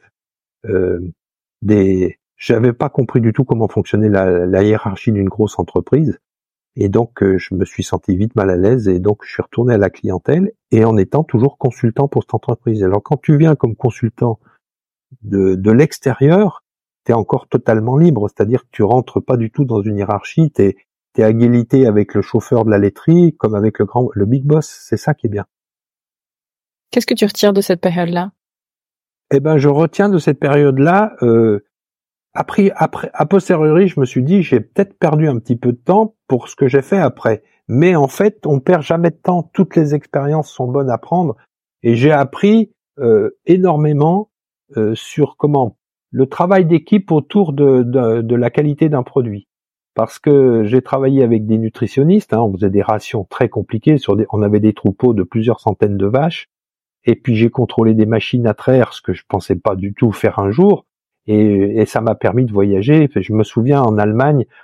J'avais pas compris du tout comment fonctionnait la hiérarchie d'une grosse entreprise. Et donc je me suis senti vite mal à l'aise, et donc je suis retourné à la clientèle, et en étant toujours consultant pour cette entreprise. Alors quand tu viens comme consultant de l'extérieur, t'es encore totalement libre, c'est-à-dire que tu rentres pas du tout dans une hiérarchie, t'es à égalité avec le chauffeur de la laiterie, comme avec le big boss, c'est ça qui est bien. Qu'est-ce que tu retires de cette période-là? Je retiens de cette période-là, après, a posteriori, je me suis dit, j'ai peut-être perdu un petit peu de temps pour ce que j'ai fait après. Mais en fait, on perd jamais de temps, toutes les expériences sont bonnes à prendre, et j'ai appris énormément sur comment le travail d'équipe autour de la qualité d'un produit. Parce que j'ai travaillé avec des nutritionnistes, on faisait des rations très compliquées, on avait des troupeaux de plusieurs centaines de vaches, et puis j'ai contrôlé des machines à traire, ce que je pensais pas du tout faire un jour, et ça m'a permis de voyager. Je me souviens en Allemagne,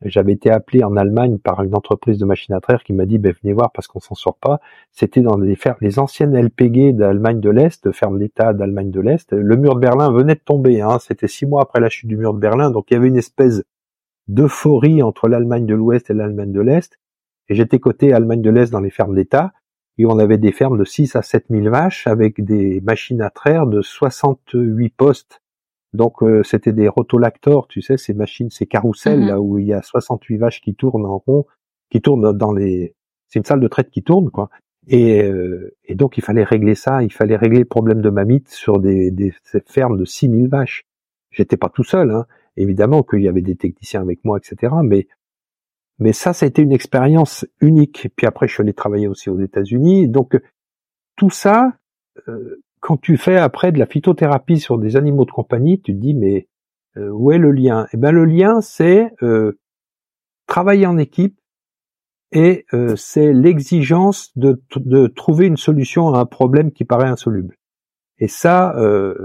J'avais été appelé en Allemagne par une entreprise de machines à traire qui m'a dit, venez voir parce qu'on s'en sort pas. C'était dans les anciennes LPG d'Allemagne de l'Est, ferme d'État d'Allemagne de l'Est. Le mur de Berlin venait de tomber, hein. C'était 6 mois après la chute du mur de Berlin. Donc il y avait une espèce d'euphorie entre l'Allemagne de l'Ouest et l'Allemagne de l'Est. Et j'étais côté Allemagne de l'Est dans les fermes d'État. Et on avait des fermes de 6 à 7 000 vaches avec des machines à traire de 68 postes. Donc c'était des rotolactors, tu sais, ces machines, ces carrousels là où il y a 68 vaches qui tournent en rond, qui tournent c'est une salle de traite qui tourne quoi. Et donc il fallait régler ça, il fallait régler le problème de mammites sur ces fermes de 6000 vaches. J'étais pas tout seul, hein. Évidemment qu'il y avait des techniciens avec moi, etc. Mais ça a été une expérience unique. Et puis après je suis allé travailler aussi aux États-Unis. Donc tout ça. Quand tu fais après de la phytothérapie sur des animaux de compagnie, tu te dis mais où est le lien ? Eh ben le lien c'est travailler en équipe et c'est l'exigence de trouver une solution à un problème qui paraît insoluble. Et ça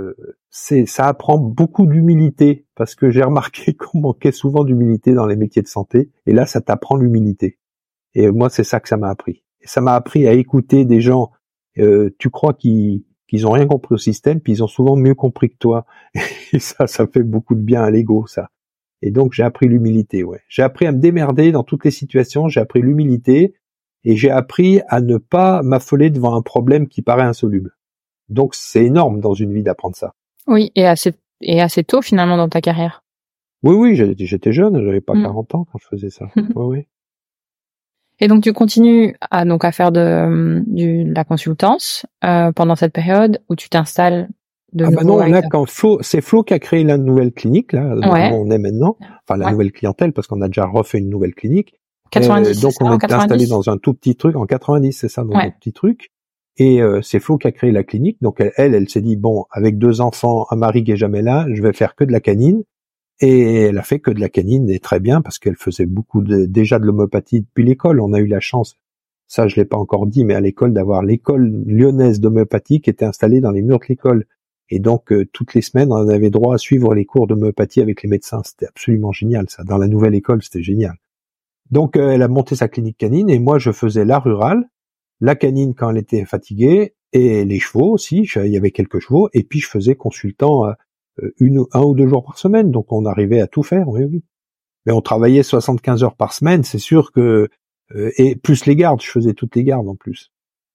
ça apprend beaucoup d'humilité parce que j'ai remarqué qu'on manquait souvent d'humilité dans les métiers de santé et là ça t'apprend l'humilité. Et moi c'est ça que ça m'a appris. Et ça m'a appris à écouter des gens tu crois qu'ils ont rien compris au système, puis ils ont souvent mieux compris que toi. Et ça fait beaucoup de bien à l'ego, ça. Et donc, j'ai appris l'humilité, ouais. J'ai appris à me démerder dans toutes les situations, j'ai appris l'humilité, et j'ai appris à ne pas m'affoler devant un problème qui paraît insoluble. Donc, c'est énorme dans une vie d'apprendre ça. Oui, et assez tôt, finalement, dans ta carrière. Oui, j'étais jeune, j'avais pas 40 ans quand je faisais ça. Oui. Et donc tu continues à faire de la consultance pendant cette période où tu t'installes de nouveau. Non, là quand c'est Flo qui a créé la nouvelle clinique là, où on est maintenant, enfin la nouvelle clientèle parce qu'on a déjà refait une nouvelle clinique. 90. Donc on est installé dans un tout petit truc en 90, c'est ça, dans un petit truc. Et c'est Flo qui a créé la clinique. Donc elle s'est dit bon, avec 2 enfants, un mari qui est jamais là, je vais faire que de la canine. Et elle a fait que de la canine et très bien parce qu'elle faisait beaucoup déjà de l'homéopathie depuis l'école. On a eu la chance, ça je l'ai pas encore dit, mais à l'école d'avoir l'école lyonnaise d'homéopathie qui était installée dans les murs de l'école. Et donc toutes les semaines on avait droit à suivre les cours d'homéopathie avec les médecins. C'était absolument génial ça. Dans la nouvelle école c'était génial. Donc elle a monté sa clinique canine et moi je faisais la rurale, la canine quand elle était fatiguée et les chevaux aussi. Il y avait quelques chevaux et puis je faisais consultant. 1 ou 2 jours par semaine, donc on arrivait à tout faire, oui. Mais on travaillait 75 heures par semaine, c'est sûr que et plus les gardes, je faisais toutes les gardes en plus.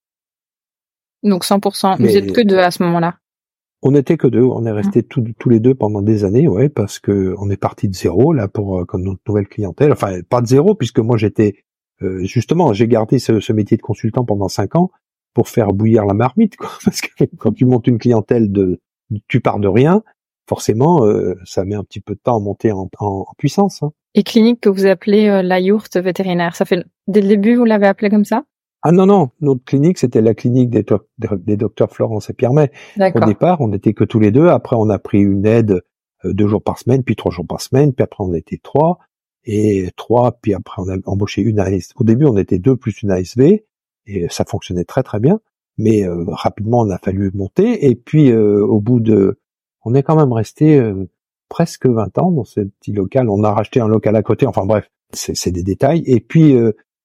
Donc 100%. Vous êtes que 2 à ce moment-là. On n'était que 2, on est restés tous les 2 pendant des années, ouais, parce que on est parti de zéro là pour comme notre nouvelle clientèle. Enfin, pas de zéro puisque moi j'étais justement, j'ai gardé ce métier de consultant pendant 5 ans pour faire bouillir la marmite, quoi. Parce que quand tu montes une clientèle tu pars de rien. Forcément, ça met un petit peu de temps à monter en puissance. Hein. Et clinique que vous appelez la yourte vétérinaire, ça fait dès le début vous l'avez appelée comme ça ? Ah non, notre clinique c'était la clinique des docteurs Florence et Pierre May. Au départ, on n'était que tous les 2. Après, on a pris une aide 2 jours par semaine, puis 3 jours par semaine, puis après on était 3 et 3, puis après on a embauché une ASV. Au début, on était 2 plus une ASV et ça fonctionnait très très bien. Mais rapidement, on a fallu monter et puis au bout on est quand même resté presque 20 ans dans ce petit local. On a racheté un local à côté. Enfin bref, c'est des détails. Et puis,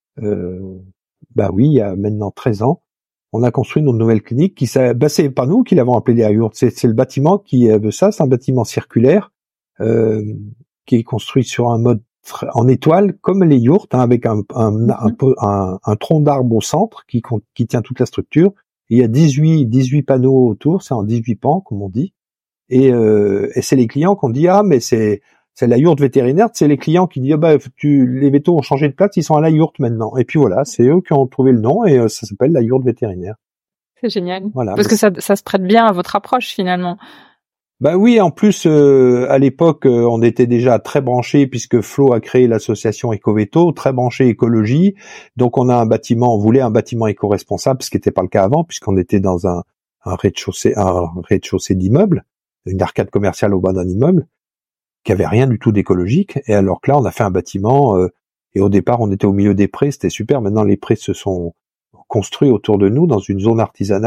oui, il y a maintenant 13 ans, on a construit notre nouvelle clinique. C'est pas nous qui l'avons appelée la yourte. C'est le bâtiment qui veut ça. C'est un bâtiment circulaire qui est construit sur un mode en étoile, comme les yourtes, hein, avec un tronc d'arbre au centre qui tient toute la structure. Il y a 18 panneaux autour. C'est en 18 pans, comme on dit. Et c'est les clients qu'on dit mais c'est la yourte vétérinaire, c'est les clients qui disent les vétos ont changé de place, ils sont à la yourte maintenant. Et puis voilà, c'est eux qui ont trouvé le nom et ça s'appelle la yourte vétérinaire. C'est génial. Voilà. Parce que ça se prête bien à votre approche finalement. Oui, en plus à l'époque on était déjà très branchés puisque Flo a créé l'association Ecoveto, très branché écologie. Donc on voulait un bâtiment éco-responsable, ce qui n'était pas le cas avant puisqu'on était dans un rez-de-chaussée d'immeuble. Une arcade commerciale au bas d'un immeuble, qui avait rien du tout d'écologique. Et alors que là, on a fait un bâtiment, et au départ, on était au milieu des prés, c'était super. Maintenant, les prés se sont construits autour de nous, dans une zone artisanale.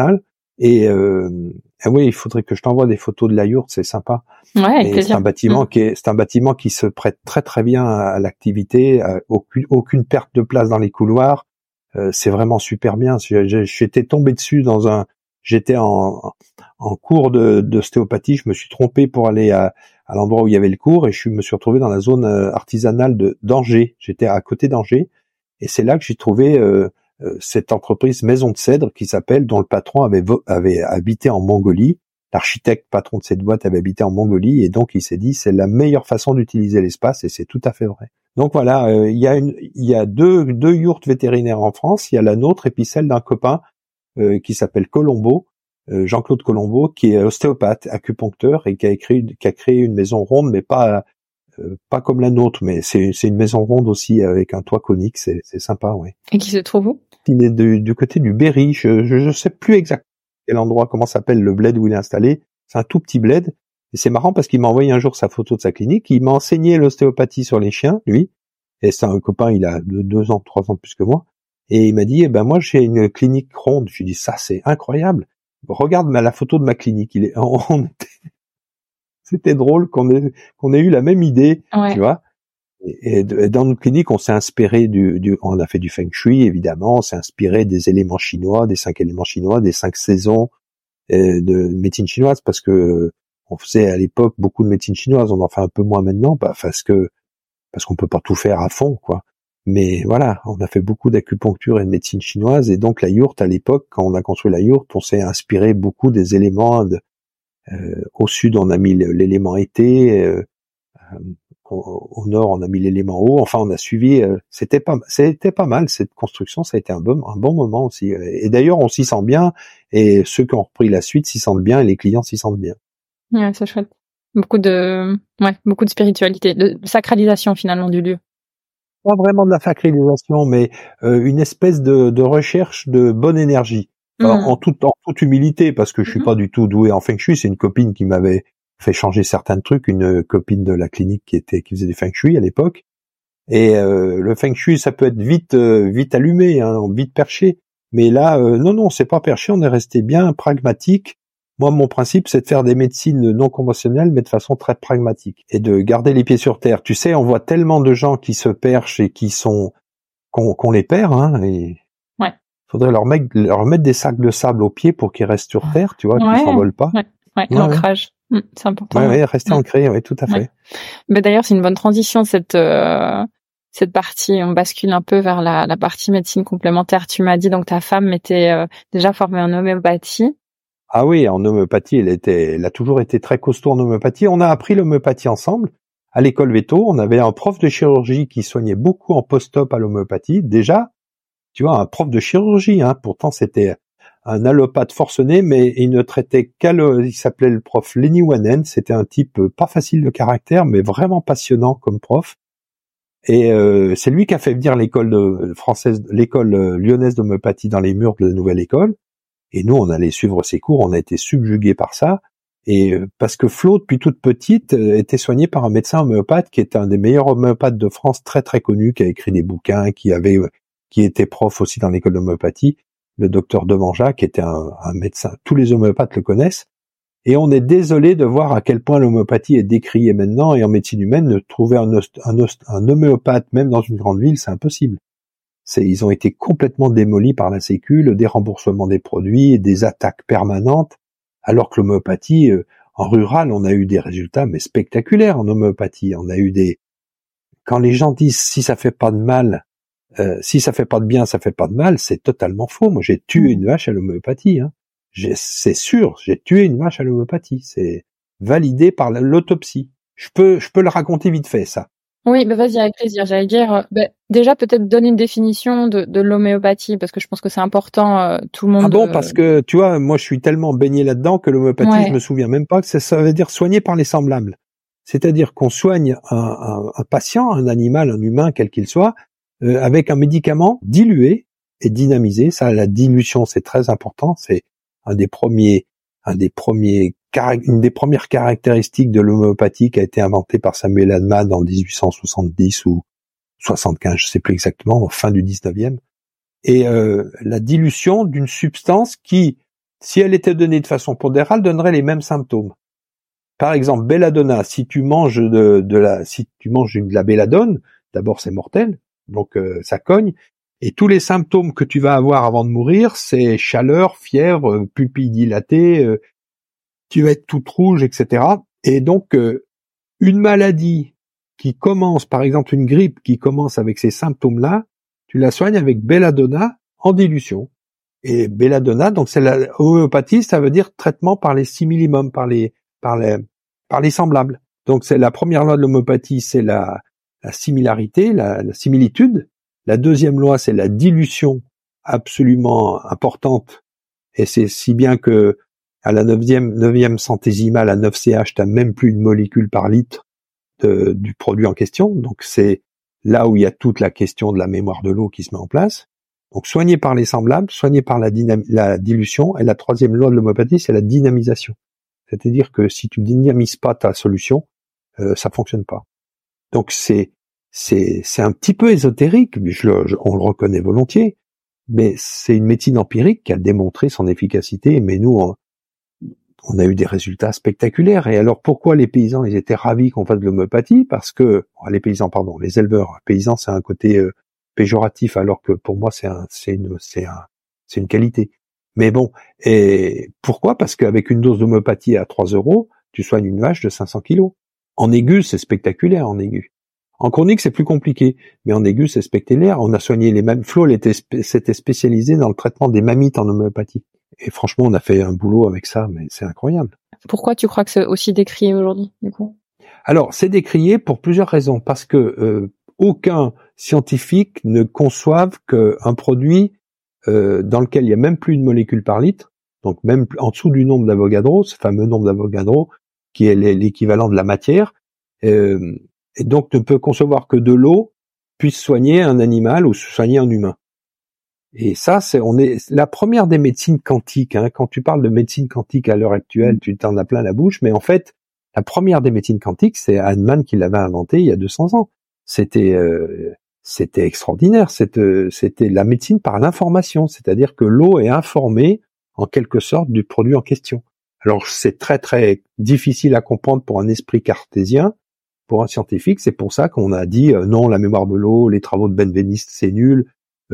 Et oui, il faudrait que je t'envoie des photos de la yourte, c'est sympa. Ouais, avec plaisir. C'est un bâtiment qui se prête très très bien à l'activité, aucune perte de place dans les couloirs. C'est vraiment super bien. J'étais tombé dessus j'étais en cours d'ostéopathie, je me suis trompé pour aller à l'endroit où il y avait le cours et je me suis retrouvé dans la zone artisanale d'Angers. J'étais à côté d'Angers et c'est là que j'ai trouvé cette entreprise Maison de Cèdre dont le patron avait habité en Mongolie. L'architecte patron de cette boîte avait habité en Mongolie et donc il s'est dit c'est la meilleure façon d'utiliser l'espace et c'est tout à fait vrai. Donc voilà, il y a deux yourtes vétérinaires en France, il y a la nôtre et puis celle d'un copain qui s'appelle Colombo, Jean-Claude Colombo, qui est ostéopathe, acupuncteur et qui a créé une maison ronde, mais pas comme la nôtre, mais c'est une maison ronde aussi avec un toit conique, c'est sympa, ouais. Et qui se trouve où? Il est du côté du Berry, je sais plus exactement quel endroit, comment s'appelle le bled où il est installé. C'est un tout petit bled. Et c'est marrant parce qu'il m'a envoyé un jour sa photo de sa clinique. Il m'a enseigné l'ostéopathie sur les chiens, lui. Et c'est un copain, il a 2 ans, 3 ans de plus que moi. Et il m'a dit, moi, j'ai une clinique ronde. Je lui ai dit, ça, c'est incroyable. Regarde la photo de ma clinique. C'était drôle qu'on ait eu la même idée, ouais. Tu vois. Et dans notre clinique, on s'est inspiré on a fait du feng shui, évidemment, on s'est inspiré des éléments chinois, des 5 éléments chinois, des 5 saisons de médecine chinoise, parce que on faisait à l'époque beaucoup de médecine chinoise, on en fait un peu moins maintenant, parce qu'on peut pas tout faire à fond, quoi. Mais voilà, on a fait beaucoup d'acupuncture et de médecine chinoise, et donc la yourte, à l'époque, quand on a construit la yourte, on s'est inspiré beaucoup des éléments au sud, on a mis l'élément été, au nord, on a mis l'élément eau. Enfin, on a suivi. C'était pas mal cette construction. Ça a été un bon moment aussi. Et d'ailleurs, on s'y sent bien. Et ceux qui ont repris la suite s'y sentent bien. Et les clients s'y sentent bien. Ouais, c'est chouette. Beaucoup de spiritualité, de sacralisation finalement du lieu. Pas vraiment de la sacralisation, mais une espèce de recherche de bonne énergie. En toute humilité, parce que je suis pas du tout doué en feng shui. C'est une copine qui m'avait fait changer certains trucs, une copine de la clinique qui faisait des feng shui à l'époque. Et le feng shui, ça peut être vite allumé, hein, vite perché. Mais là, non, c'est pas perché, on est resté bien pragmatique. Moi, mon principe, c'est de faire des médecines non conventionnelles, mais de façon très pragmatique. Et de garder les pieds sur terre. Tu sais, on voit tellement de gens qui se perchent et qu'on les perd, hein, et ouais. Faudrait leur mettre des sacs de sable aux pieds pour qu'ils restent sur terre, tu vois, qu'ils s'envolent pas. Ouais, l'ancrage. C'est important. Ouais, rester ancré, oui, tout à fait. Mais d'ailleurs, c'est une bonne transition, cette partie. On bascule un peu vers la partie médecine complémentaire. Tu m'as dit donc ta femme était déjà formée en homéopathie. Ah oui, en homéopathie, elle a toujours été très costaud en homéopathie. On a appris l'homéopathie ensemble. À l'école Véto, on avait un prof de chirurgie qui soignait beaucoup en post-op à l'homéopathie. Déjà, tu vois, un prof de chirurgie, hein. Pourtant, c'était un allopathe forcené, mais il ne traitait il s'appelait le prof Lenny Wanen. C'était un type pas facile de caractère, mais vraiment passionnant comme prof. Et c'est lui qui a fait venir l'école lyonnaise d'homéopathie dans les murs de la nouvelle école. Et nous, on allait suivre ses cours, on a été subjugués par ça. Et parce que Flo, depuis toute petite, était soignée par un médecin homéopathe qui était un des meilleurs homéopathes de France, très très connu, qui a écrit des bouquins, qui était prof aussi dans l'école d'homéopathie, le docteur Demanja, qui était un médecin. Tous les homéopathes le connaissent. Et on est désolé de voir à quel point l'homéopathie est décriée maintenant. Et en médecine humaine, de trouver un homéopathe, même dans une grande ville, c'est impossible. Ils ont été complètement démolis par la Sécu, le déremboursement des produits, des attaques permanentes, alors que l'homéopathie, en rural, on a eu des résultats mais spectaculaires en homéopathie. On a eu quand les gens disent si ça fait pas de mal, si ça fait pas de bien, ça fait pas de mal, c'est totalement faux. Moi, j'ai tué une vache à l'homéopathie, hein. C'est sûr, j'ai tué une vache à l'homéopathie. C'est validé par l'autopsie. Je peux le raconter vite fait, ça. Oui, vas-y, avec plaisir. J'allais dire, déjà peut-être donner une définition de l'homéopathie, parce que je pense que c'est important, tout le monde. Ah bon, parce que, tu vois, moi je suis tellement baigné là-dedans que l'homéopathie, je me souviens même pas que ça veut dire soigner par les semblables. C'est-à-dire qu'on soigne un patient, un animal, un humain, quel qu'il soit, avec un médicament dilué et dynamisé. Ça, la dilution, c'est très important. C'est une des premières caractéristiques de l'homéopathie qui a été inventée par Samuel Hahnemann en 1870 ou 75, je sais plus exactement, fin du 19e. Et la dilution d'une substance qui si elle était donnée de façon pondérale, donnerait les mêmes symptômes. Par exemple, belladonna, si tu manges de la belladone, d'abord c'est mortel, donc ça cogne, et tous les symptômes que tu vas avoir avant de mourir, c'est chaleur, fièvre, pupille dilatée, tu vas être toute rouge, etc. Et donc, une maladie qui commence, par exemple une grippe qui commence avec ces symptômes-là, tu la soignes avec belladonna en dilution. Et belladonna, donc c'est la homéopathie, ça veut dire traitement par les similimums, par les semblables. Donc c'est la première loi de l'homéopathie, c'est la similarité, la similitude. La deuxième loi, c'est la dilution absolument importante. Et c'est si bien que à la 9e centésimale, à 9 CH, t'as même plus une molécule par litre du produit en question. Donc c'est là où il y a toute la question de la mémoire de l'eau qui se met en place. Donc soigner par les semblables, soigner par la dilution. Et la troisième loi de l'homéopathie, c'est la dynamisation. C'est-à-dire que si tu dynamises pas ta solution, ça fonctionne pas. Donc c'est un petit peu ésotérique, on le reconnaît volontiers, mais c'est une médecine empirique qui a démontré son efficacité. Mais nous, on a eu des résultats spectaculaires. Et alors pourquoi les paysans, ils étaient ravis qu'on fasse de l'homéopathie? Parce que les éleveurs, paysans, c'est un côté péjoratif, alors que pour moi c'est une qualité. Mais bon, et pourquoi? Parce qu'avec une dose d'homéopathie à 3 €, tu soignes une vache de 500 kilos. En aigu, c'est spectaculaire, en aigu. En chronique, c'est plus compliqué, mais en aigu, c'est spectaculaire. On a soigné les mammifères. Flo s'était spécialisé dans le traitement des mammites en homéopathie. Et franchement, on a fait un boulot avec ça, mais c'est incroyable. Pourquoi tu crois que c'est aussi décrié aujourd'hui, du coup? Alors, c'est décrié pour plusieurs raisons, parce que aucun scientifique ne conçoive qu'un produit dans lequel il y a même plus une molécule par litre, donc même en dessous du nombre d'Avogadro, ce fameux nombre d'Avogadro, qui est l'équivalent de la matière, et donc ne peut concevoir que de l'eau puisse soigner un animal ou soigner un humain. Et ça, on est la première des médecines quantiques. Hein. Quand tu parles de médecine quantique à l'heure actuelle, tu t'en as plein la bouche, mais en fait, la première des médecines quantiques, c'est Hahnemann qui l'avait inventé il y a 200 ans. C'était extraordinaire. C'était la médecine par l'information, c'est-à-dire que l'eau est informée en quelque sorte du produit en question. Alors c'est très très difficile à comprendre pour un esprit cartésien, pour un scientifique. C'est pour ça qu'on a dit non, la mémoire de l'eau, les travaux de Benveniste, c'est nul.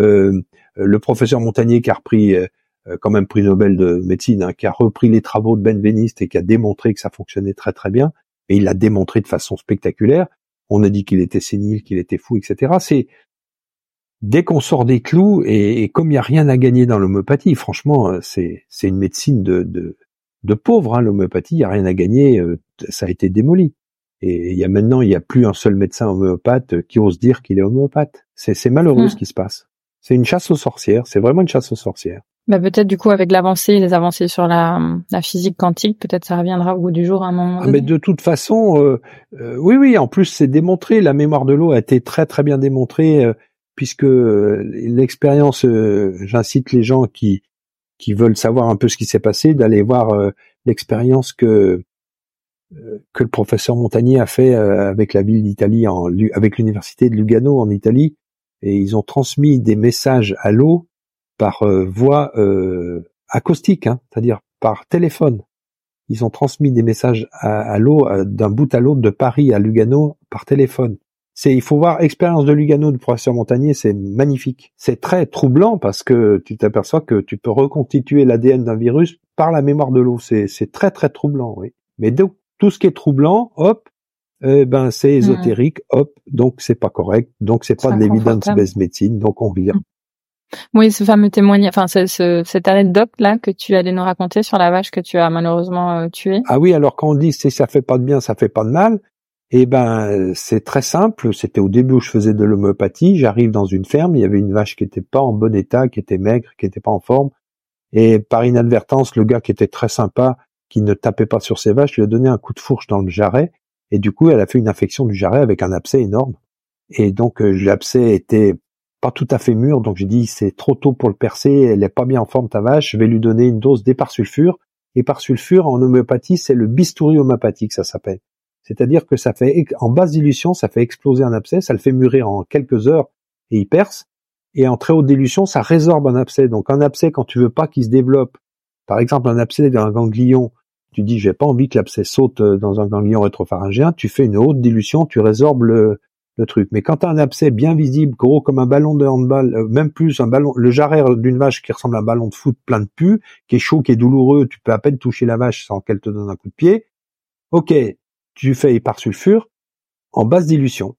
Le professeur Montagnier qui a repris quand même prix Nobel de médecine, hein, qui a repris les travaux de Benveniste et qui a démontré que ça fonctionnait très très bien, et il l'a démontré de façon spectaculaire. On a dit qu'il était sénile, qu'il était fou, etc. C'est dès qu'on sort des clous, et comme il n'y a rien à gagner dans l'homéopathie, franchement, c'est une médecine de pauvres, hein, l'homéopathie, il n'y a rien à gagner, ça a été démoli. Et il y a plus un seul médecin homéopathe qui ose dire qu'il est homéopathe. C'est malheureux ce qui se passe. C'est une chasse aux sorcières, c'est vraiment une chasse aux sorcières. Bah peut-être du coup avec les avancées sur la physique quantique, peut-être ça reviendra au bout du jour à un moment donné. Mais de toute façon, oui, en plus c'est démontré, la mémoire de l'eau a été très très bien démontrée, puisque l'expérience, j'incite les gens qui veulent savoir un peu ce qui s'est passé, d'aller voir l'expérience que le professeur Montagnier a fait avec la ville d'Italie, avec l'université de Lugano en Italie, et ils ont transmis des messages à l'eau par voie acoustique, hein, c'est-à-dire par téléphone. Ils ont transmis des messages à l'eau d'un bout à l'autre de Paris à Lugano par téléphone. Il faut voir l'expérience de Lugano du professeur Montagnier, c'est magnifique. C'est très troublant parce que tu t'aperçois que tu peux reconstituer l'ADN d'un virus par la mémoire de l'eau. C'est très très troublant, oui. Mais donc tout ce qui est troublant, hop, c'est ésotérique, hop, donc c'est pas correct, donc c'est pas de l'evidence-based medicine, donc on vire. Oui, ce fameux témoignage, enfin cette anecdote là que tu allais nous raconter sur la vache que tu as malheureusement tuée. Ah oui, alors quand on dit ça fait pas de bien, ça fait pas de mal, c'est très simple. C'était au début où je faisais de l'homéopathie. J'arrive dans une ferme, il y avait une vache qui était pas en bon état, qui était maigre, qui était pas en forme, et par inadvertance, le gars qui était très sympa, qui ne tapait pas sur ses vaches, lui a donné un coup de fourche dans le jarret, et du coup elle a fait une infection du jarret avec un abcès énorme. Et donc l'abcès était pas tout à fait mûr, donc j'ai dit c'est trop tôt pour le percer, elle est pas bien en forme ta vache, je vais lui donner une dose d'éparsulfure. Éparsulfure en homéopathie, c'est le bistouri homéopathique, ça s'appelle. C'est-à-dire que ça fait, en basse dilution, ça fait exploser un abcès, ça le fait mûrir en quelques heures et il perce. Et en très haute dilution, ça résorbe un abcès. Donc un abcès, quand tu veux pas qu'il se développe Par exemple, un abcès d'un ganglion, tu dis j'ai pas envie que l'abcès saute dans un ganglion rétropharyngien, tu fais une haute dilution, tu résorbes le truc. Mais quand tu as un abcès bien visible, gros comme un ballon de handball, même plus un ballon, le jarret d'une vache qui ressemble à un ballon de foot plein de pus, qui est chaud, qui est douloureux, tu peux à peine toucher la vache sans qu'elle te donne un coup de pied. Ok, tu fais hypersulfure en basse dilution.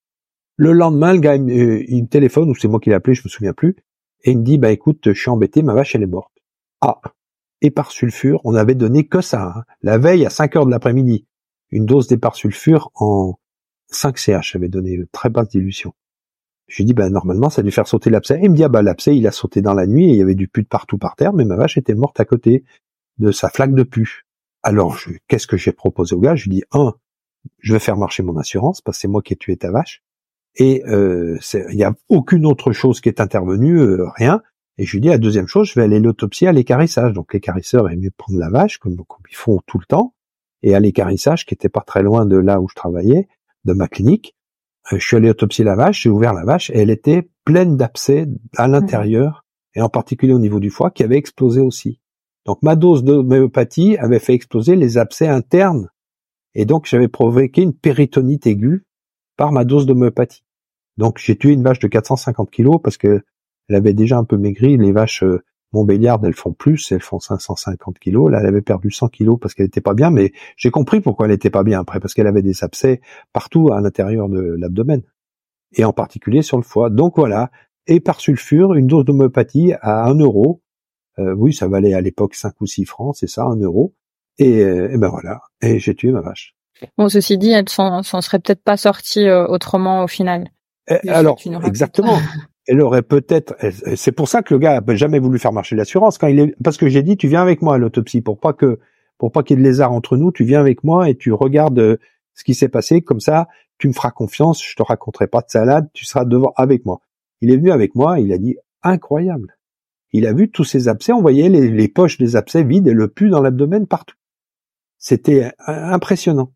Le lendemain, le gars, il me téléphone, ou c'est moi qui l'ai appelé, je me souviens plus, et il me dit, écoute, je suis embêté, ma vache, elle est morte. Ah, hypersulfure, on avait donné que ça, hein. La veille, à 5 heures de l'après-midi, une dose d'hypersulfure en 5 CH, j'avais donné très basse dilution. Je lui dis, normalement, ça a dû faire sauter l'abcès. Il me dit, l'abcès, il a sauté dans la nuit, et il y avait du pus de partout par terre, mais ma vache était morte à côté de sa flaque de pus. Alors, qu'est-ce que j'ai proposé au gars? Je lui dis, je vais faire marcher mon assurance, parce que c'est moi qui ai tué ta vache. Et il y a aucune autre chose qui est intervenue, rien. Et je lui dis, la deuxième chose, je vais aller l'autopsie à l'équarrissage. Donc l'équarisseur est venu prendre la vache, comme ils font tout le temps, et à l'équarrissage, qui était pas très loin de là où je travaillais, de ma clinique, je suis allé autopsier la vache, j'ai ouvert la vache, et elle était pleine d'abcès à l'intérieur, et en particulier au niveau du foie, qui avait explosé aussi. Donc ma dose d'homéopathie avait fait exploser les abcès internes, et donc j'avais provoqué une péritonite aiguë par ma dose d'homéopathie. Donc j'ai tué une vache de 450 kilos parce que elle avait déjà un peu maigri. Les vaches Montbéliardes, elles font plus, elles font 550 kilos. Là, elle avait perdu 100 kilos parce qu'elle était pas bien, mais j'ai compris pourquoi elle était pas bien après, parce qu'elle avait des abcès partout à l'intérieur de l'abdomen, et en particulier sur le foie. Donc voilà, et par sulfure, une dose d'homéopathie à 1 euro. Oui, ça valait à l'époque 5 ou 6 francs, c'est ça, 1 euro. Et voilà, et j'ai tué ma vache. Bon, ceci dit, elle s'en serait peut-être pas sortie autrement au final. Alors, exactement. Elle aurait peut-être, c'est pour ça que le gars a jamais voulu faire marcher l'assurance parce que j'ai dit, tu viens avec moi à l'autopsie pour pas qu'il y ait de lézard entre nous, tu viens avec moi et tu regardes ce qui s'est passé, comme ça, tu me feras confiance, je te raconterai pas de salade, tu seras devant avec moi. Il est venu avec moi, il a dit, incroyable. Il a vu tous ces abcès, on voyait les poches des abcès vides et le pus dans l'abdomen partout. C'était impressionnant.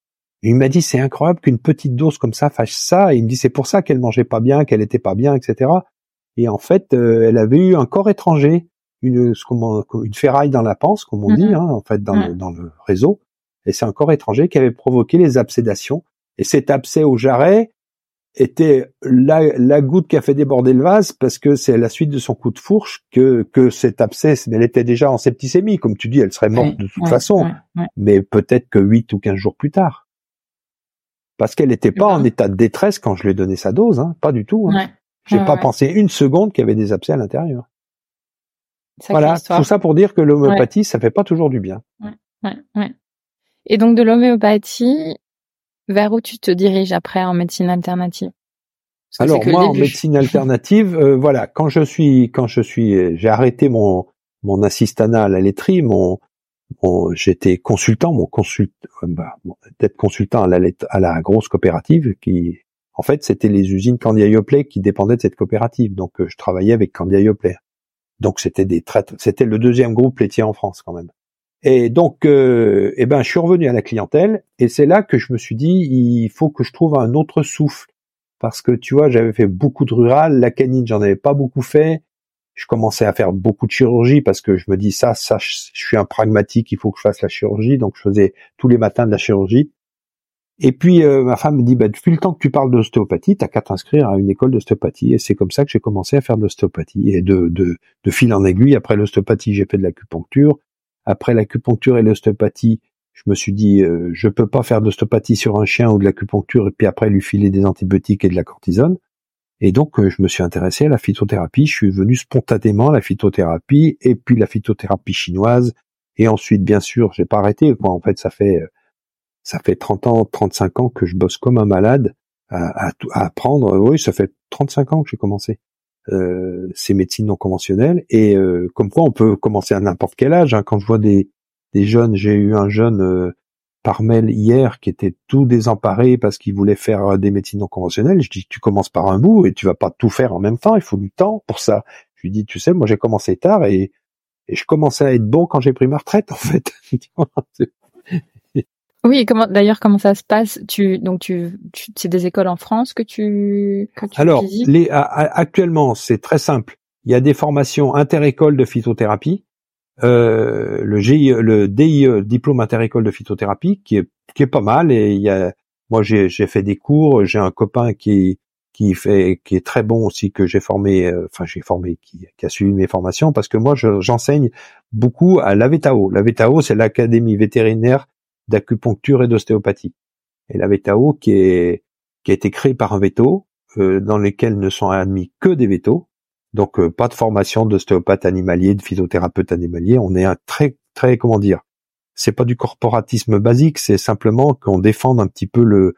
Il m'a dit, c'est incroyable qu'une petite dose comme ça fasse ça. Et il me dit, c'est pour ça qu'elle mangeait pas bien, qu'elle était pas bien, etc. Et en fait, elle avait eu un corps étranger, une ferraille dans la panse, comme on dit, en fait, dans le réseau. Et c'est un corps étranger qui avait provoqué les absédations. Et cet abcès au jarret était la goutte qui a fait déborder le vase, parce que c'est à la suite de son coup de fourche que cet abcès, mais elle était déjà en septicémie, comme tu dis, elle serait morte de toute façon, mais peut-être que 8 ou 15 jours plus tard. Parce qu'elle n'était pas en état de détresse quand je lui ai donné sa dose, pas du tout. J'ai pas pensé une seconde qu'il y avait des abcès à l'intérieur. Voilà, tout ça pour dire que l'homéopathie, ça fait pas toujours du bien. Et donc de l'homéopathie, vers où tu te diriges après en médecine alternative? Alors moi, en médecine alternative, voilà, j'ai arrêté mon assistanat à la laiterie, j'étais consultant, peut-être consultant à la grosse coopérative qui, en fait, c'était les usines Candia Yoplait qui dépendaient de cette coopérative. Donc, je travaillais avec Candia Yoplait. Donc, c'était le deuxième groupe laitier en France quand même. Et donc, je suis revenu à la clientèle et c'est là que je me suis dit, il faut que je trouve un autre souffle. Parce que, tu vois, j'avais fait beaucoup de rural, la canine, j'en avais pas beaucoup fait. Je commençais à faire beaucoup de chirurgie parce que je me dis ça, je suis un pragmatique, il faut que je fasse la chirurgie. Donc, je faisais tous les matins de la chirurgie. Et puis, ma femme me dit, depuis le temps que tu parles d'ostéopathie, t'as qu'à t'inscrire à une école d'ostéopathie. Et c'est comme ça que j'ai commencé à faire de l'ostéopathie. Et de fil en aiguille, après l'ostéopathie, j'ai fait de l'acupuncture. Après l'acupuncture et l'ostéopathie, je me suis dit, je peux pas faire d'ostéopathie sur un chien ou de l'acupuncture et puis après lui filer des antibiotiques et de la cortisone. Et donc, je me suis intéressé à la phytothérapie. Je suis venu spontanément à la phytothérapie et puis la phytothérapie chinoise. Et ensuite, bien sûr, j'ai pas arrêté, quoi. En fait, ça fait 30 ans, 35 ans que je bosse comme un malade à apprendre. Oui, ça fait 35 ans que j'ai commencé ces médecines non conventionnelles. Et comme quoi, on peut commencer à n'importe quel âge. Quand je vois des jeunes, j'ai eu un jeune par mail hier qui était tout désemparé parce qu'il voulait faire des médecines non conventionnelles. Je dis, tu commences par un bout et tu vas pas tout faire en même temps. Il faut du temps pour ça. Je lui dis, tu sais, moi j'ai commencé tard et je commençais à être bon quand j'ai pris ma retraite, en fait. Oui, comment ça se passe? C'est des écoles en France que tu Alors, visites? actuellement, c'est très simple. Il y a des formations inter-écoles de phytothérapie. le GIE, le DIE, diplôme interécole de phytothérapie, qui est pas mal. Et moi j'ai fait des cours, j'ai un copain qui est très bon aussi, que j'ai formé, qui a suivi mes formations, parce que moi j'enseigne beaucoup à l'AVETAO. L'AVETAO, c'est l'Académie vétérinaire d'acupuncture et d'ostéopathie. Et l'AVETAO qui a été créée par un veto, dans lesquels ne sont admis que des vétos. Donc pas de formation d'ostéopathe animalier, de physiothérapeute animalier. On est un très très, comment dire, c'est pas du corporatisme basique, c'est simplement qu'on défende un petit peu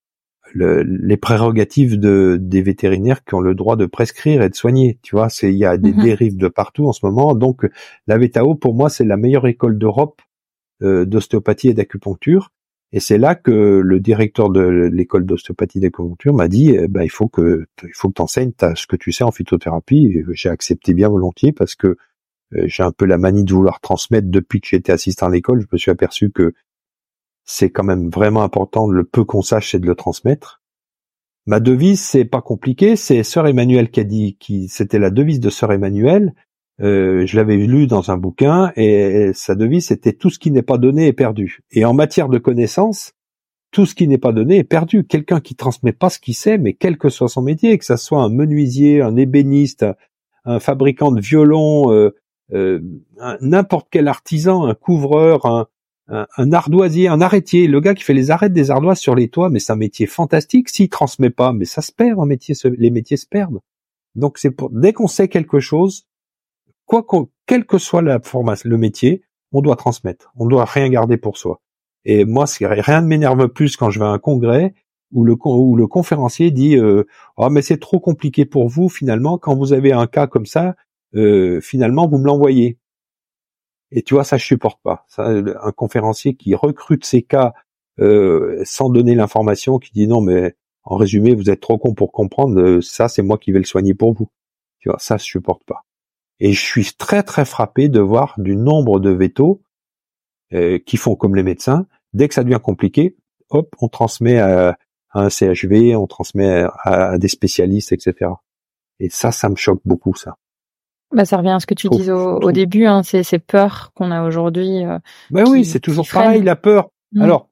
les prérogatives des vétérinaires qui ont le droit de prescrire et de soigner. Tu vois, il y a des dérives de partout en ce moment. Donc la VETAO, pour moi, c'est la meilleure école d'Europe d'ostéopathie et d'acupuncture. Et c'est là que le directeur de l'école d'ostéopathie et d'acupuncture m'a dit, il faut que t'enseignes ce que tu sais en phytothérapie. Et j'ai accepté bien volontiers, parce que j'ai un peu la manie de vouloir transmettre. Depuis que j'étais assistant à l'école, je me suis aperçu que c'est quand même vraiment important, le peu qu'on sache, c'est de le transmettre. Ma devise, c'est pas compliqué, c'est Sœur Emmanuelle qui a dit, c'était la devise de Sœur Emmanuelle. Je l'avais lu dans un bouquin, et sa devise, c'était tout ce qui n'est pas donné est perdu. Et en matière de connaissances, tout ce qui n'est pas donné est perdu. Quelqu'un qui transmet pas ce qu'il sait, mais quel que soit son métier, que ça soit un menuisier, un ébéniste, un fabricant de violons, n'importe quel artisan, un couvreur, un ardoisier, un arrêtier, le gars qui fait les arêtes des ardoises sur les toits, mais c'est un métier fantastique. S'il transmet pas, mais ça se perd, les métiers se perdent. Donc dès qu'on sait quelque chose, quelle que soit la formation, le métier, on doit transmettre. On doit rien garder pour soi. Et moi, rien ne m'énerve plus quand je vais à un congrès où le conférencier dit mais c'est trop compliqué pour vous, finalement, quand vous avez un cas comme ça, finalement vous me l'envoyez. Et tu vois, ça je supporte pas. Ça, un conférencier qui recrute ses cas sans donner l'information, qui dit non, mais en résumé, vous êtes trop con pour comprendre, ça c'est moi qui vais le soigner pour vous. Tu vois, ça je supporte pas. Et je suis très très frappé de voir du nombre de vétos qui font comme les médecins. Dès que ça devient compliqué, hop, on transmet à un CHV, on transmet à des spécialistes, etc. Et ça me choque beaucoup, ça. Ça revient à ce que tu disais au début, hein, ces peurs qu'on a aujourd'hui. Oui, c'est toujours pareil, la peur. Alors,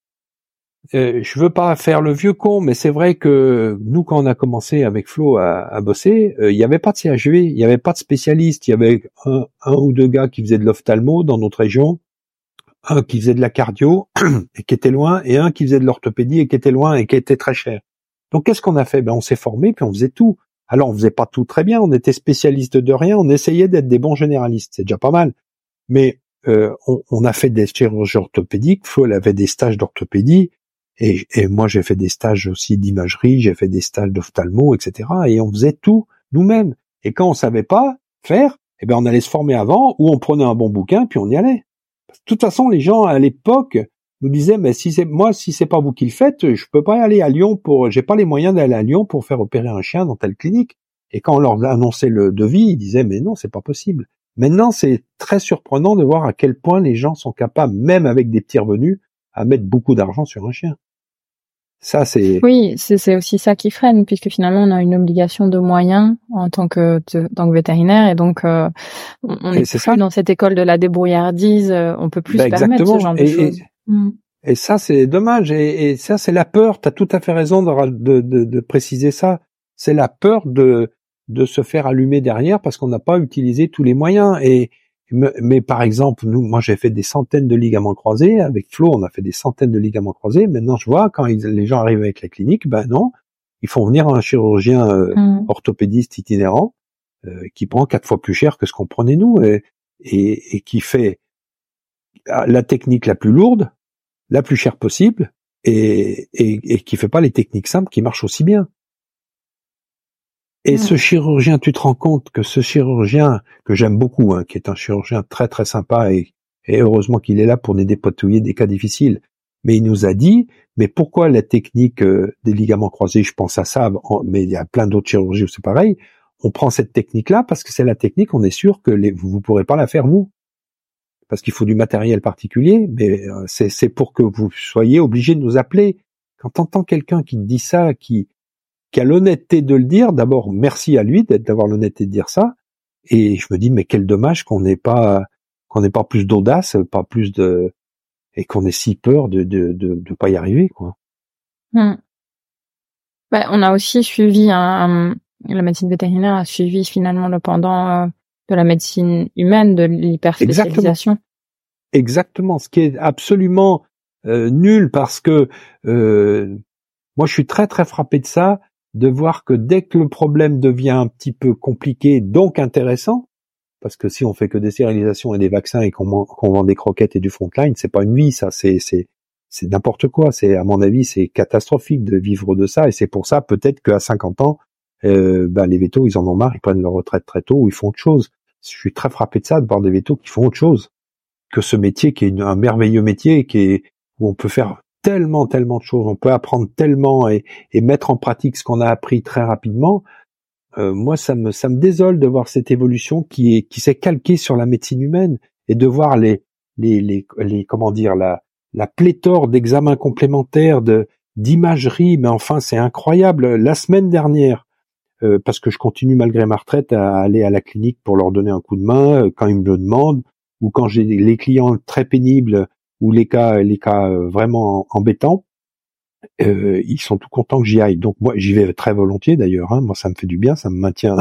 je veux pas faire le vieux con, mais c'est vrai que nous, quand on a commencé avec Flo à bosser, il y avait pas de CHV, il y avait pas de spécialiste, il y avait un ou deux gars qui faisaient de l'ophtalmo dans notre région, un qui faisait de la cardio et qui était loin, et un qui faisait de l'orthopédie et qui était loin et qui était très cher. Donc qu'est-ce qu'on a fait? On s'est formé, puis on faisait tout. Alors on faisait pas tout très bien, on était spécialiste de rien, on essayait d'être des bons généralistes, c'est déjà pas mal. Mais on a fait des chirurgies orthopédiques, Flo elle avait des stages d'orthopédie, et moi j'ai fait des stages aussi d'imagerie, j'ai fait des stages d'ophtalmo, etc. Et on faisait tout nous-mêmes. Et quand on savait pas faire, on allait se former avant, ou on prenait un bon bouquin, puis on y allait. De toute façon, les gens à l'époque nous disaient, mais si c'est pas vous qui le faites, je peux pas aller à Lyon j'ai pas les moyens d'aller à Lyon pour faire opérer un chien dans telle clinique. Et quand on leur annonçait le devis, ils disaient, mais non, c'est pas possible. Maintenant, c'est très surprenant de voir à quel point les gens sont capables, même avec des petits revenus, à mettre beaucoup d'argent sur un chien. Ça, c'est... Oui, c'est aussi ça qui freine, puisque finalement, on a une obligation de moyens en tant que vétérinaire, et donc, on est plus dans cette école de la débrouillardise, on peut plus se permettre ce genre de choses. Et ça, c'est dommage. Et ça, c'est la peur. T'as tout à fait raison de préciser ça. C'est la peur de se faire allumer derrière parce qu'on n'a pas utilisé tous les moyens. Mais par exemple, moi, j'ai fait des centaines de ligaments croisés. Avec Flo, on a fait des centaines de ligaments croisés. Maintenant, je vois, quand les gens arrivent avec la clinique, non, ils font venir un chirurgien orthopédiste itinérant qui prend 4 fois plus cher que ce qu'on prenait nous et qui fait la technique la plus lourde, la plus chère possible, et qui fait pas les techniques simples qui marchent aussi bien. Et ce chirurgien, tu te rends compte que ce chirurgien, que j'aime beaucoup, qui est un chirurgien très très sympa, et heureusement qu'il est là pour nous dépatouiller des cas difficiles, mais il nous a dit, mais pourquoi la technique des ligaments croisés, je pense à ça, mais il y a plein d'autres chirurgies où c'est pareil, on prend cette technique-là parce que c'est la technique, on est sûr que vous pourrez pas la faire vous. Parce qu'il faut du matériel particulier, mais c'est pour que vous soyez obligés de nous appeler. Quand t'entends quelqu'un qui te dit ça, qui a l'honnêteté de le dire, d'abord merci à lui d'avoir l'honnêteté de dire ça, et je me dis mais quel dommage qu'on n'ait pas qu'on n'ait pas plus d'audace, pas plus et qu'on ait si peur de pas y arriver, quoi. On a aussi suivi la médecine vétérinaire a suivi finalement le pendant de la médecine humaine, de l'hyperspécialisation. Exactement. Ce qui est absolument nul, parce que moi je suis très très frappé de ça, de voir que dès que le problème devient un petit peu compliqué, donc intéressant, parce que si on fait que des stérilisations et des vaccins et qu'on vend des croquettes et du frontline, c'est pas une vie, ça, c'est n'importe quoi. C'est, à mon avis, c'est catastrophique de vivre de ça, et c'est pour ça peut-être qu'à 50 ans, les vétos, ils en ont marre, ils prennent leur retraite très tôt ou ils font autre chose. Je suis très frappé de ça, de voir des vétos qui font autre chose que ce métier qui est un merveilleux métier, où on peut faire tellement de choses, on peut apprendre tellement et mettre en pratique ce qu'on a appris très rapidement. Moi, ça me désole de voir cette évolution qui s'est calquée sur la médecine humaine, et de voir les comment dire, la pléthore d'examens complémentaires, d'imagerie. Mais enfin, c'est incroyable. La semaine dernière, parce que je continue malgré ma retraite à aller à la clinique pour leur donner un coup de main quand ils me le demandent, ou quand j'ai les clients très pénibles ou les cas vraiment embêtants. Ils sont tout contents que j'y aille. Donc moi, j'y vais très volontiers d'ailleurs. Moi, ça me fait du bien, ça me maintient,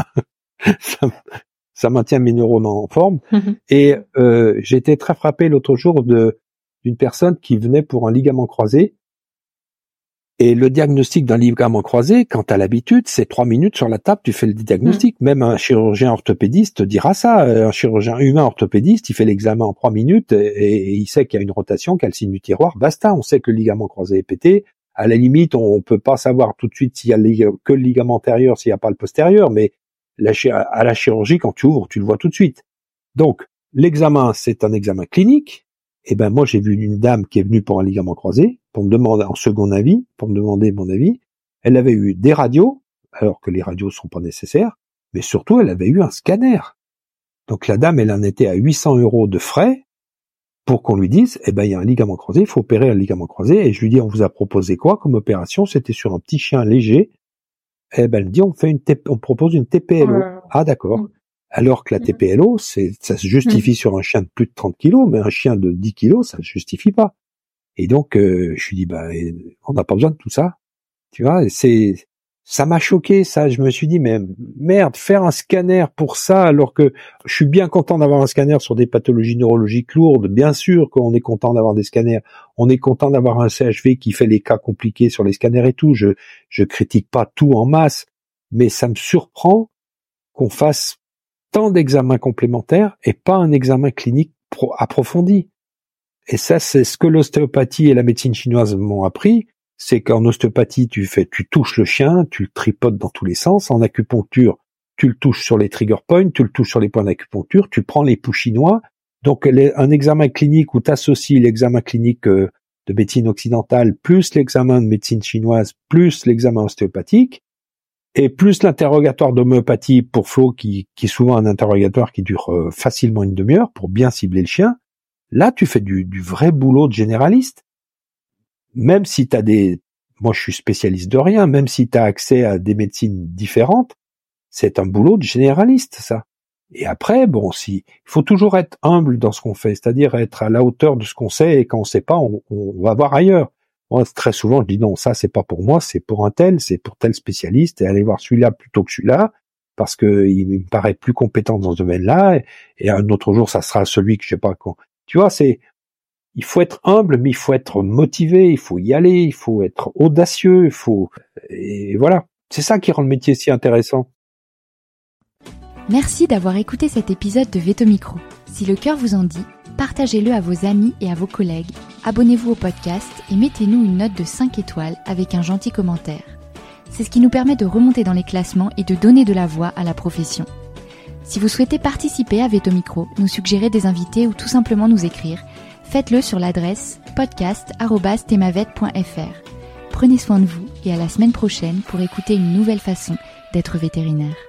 ça maintient mes neurones en forme. Et j'ai été très frappé l'autre jour d'une personne qui venait pour un ligament croisé. Et le diagnostic d'un ligament croisé, quand t'as l'habitude, c'est 3 minutes sur la table, tu fais le diagnostic. Même un chirurgien orthopédiste dira ça. Un chirurgien humain orthopédiste, il fait l'examen en 3 minutes et il sait qu'il y a une rotation, qu'il y a le signe du tiroir. Basta, on sait que le ligament croisé est pété. À la limite, on peut pas savoir tout de suite s'il y a que le ligament antérieur, s'il n'y a pas le postérieur, mais à la chirurgie, quand tu ouvres, tu le vois tout de suite. Donc, l'examen, c'est un examen clinique. Et ben, moi, j'ai vu une dame qui est venue pour un ligament croisé, pour me demander en second avis, pour me demander mon avis. Elle avait eu des radios, alors que les radios sont pas nécessaires, mais surtout, elle avait eu un scanner. Donc, la dame, elle en était à 800 € de frais pour qu'on lui dise, il y a un ligament croisé, il faut opérer un ligament croisé. Et je lui dis, on vous a proposé quoi comme opération? C'était sur un petit chien léger. Elle me dit, on propose une TPLO. Ah, d'accord. Alors que la TPLO, ça se justifie sur un chien de plus de 30 kilos, mais un chien de 10 kilos, ça se justifie pas. Et donc, je lui dis, on n'a pas besoin de tout ça. Tu vois, ça m'a choqué, ça. Je me suis dit, mais merde, faire un scanner pour ça, alors que je suis bien content d'avoir un scanner sur des pathologies neurologiques lourdes. Bien sûr qu'on est content d'avoir des scanners. On est content d'avoir un CHV qui fait les cas compliqués sur les scanners et tout. Je critique pas tout en masse, mais ça me surprend qu'on fasse tant d'examens complémentaires et pas un examen clinique approfondi. Et ça, c'est ce que l'ostéopathie et la médecine chinoise m'ont appris. C'est qu'en ostéopathie, tu touches le chien, tu le tripotes dans tous les sens. En acupuncture, tu le touches sur les trigger points, tu le touches sur les points d'acupuncture, tu prends les pouls chinois. Donc, un examen clinique où tu associes l'examen clinique de médecine occidentale, plus l'examen de médecine chinoise, plus l'examen ostéopathique, et plus l'interrogatoire d'homéopathie pour Flo, qui est souvent un interrogatoire qui dure facilement une demi-heure pour bien cibler le chien. Là, tu fais du vrai boulot de généraliste. Même si moi je suis spécialiste de rien, même si t'as accès à des médecines différentes, c'est un boulot de généraliste, ça. Et après, il faut toujours être humble dans ce qu'on fait, c'est-à-dire être à la hauteur de ce qu'on sait, et quand on sait pas, on va voir ailleurs. Moi, très souvent, je dis non, ça c'est pas pour moi, c'est pour un tel, c'est pour tel spécialiste, et aller voir celui-là plutôt que celui-là, parce que il me paraît plus compétent dans ce domaine-là, et un autre jour, ça sera celui que je sais pas quand. Tu vois, il faut être humble, mais il faut être motivé, il faut y aller, il faut être audacieux, et voilà. C'est ça qui rend le métier si intéressant. Merci d'avoir écouté cet épisode de Vétomicro. Si le cœur vous en dit, partagez-le à vos amis et à vos collègues, abonnez-vous au podcast et mettez-nous une note de 5 étoiles avec un gentil commentaire. C'est ce qui nous permet de remonter dans les classements et de donner de la voix à la profession. Si vous souhaitez participer à Vétomicro, nous suggérer des invités ou tout simplement nous écrire, faites-le sur l'adresse podcast@themavet.fr. Prenez soin de vous et à la semaine prochaine pour écouter une nouvelle façon d'être vétérinaire.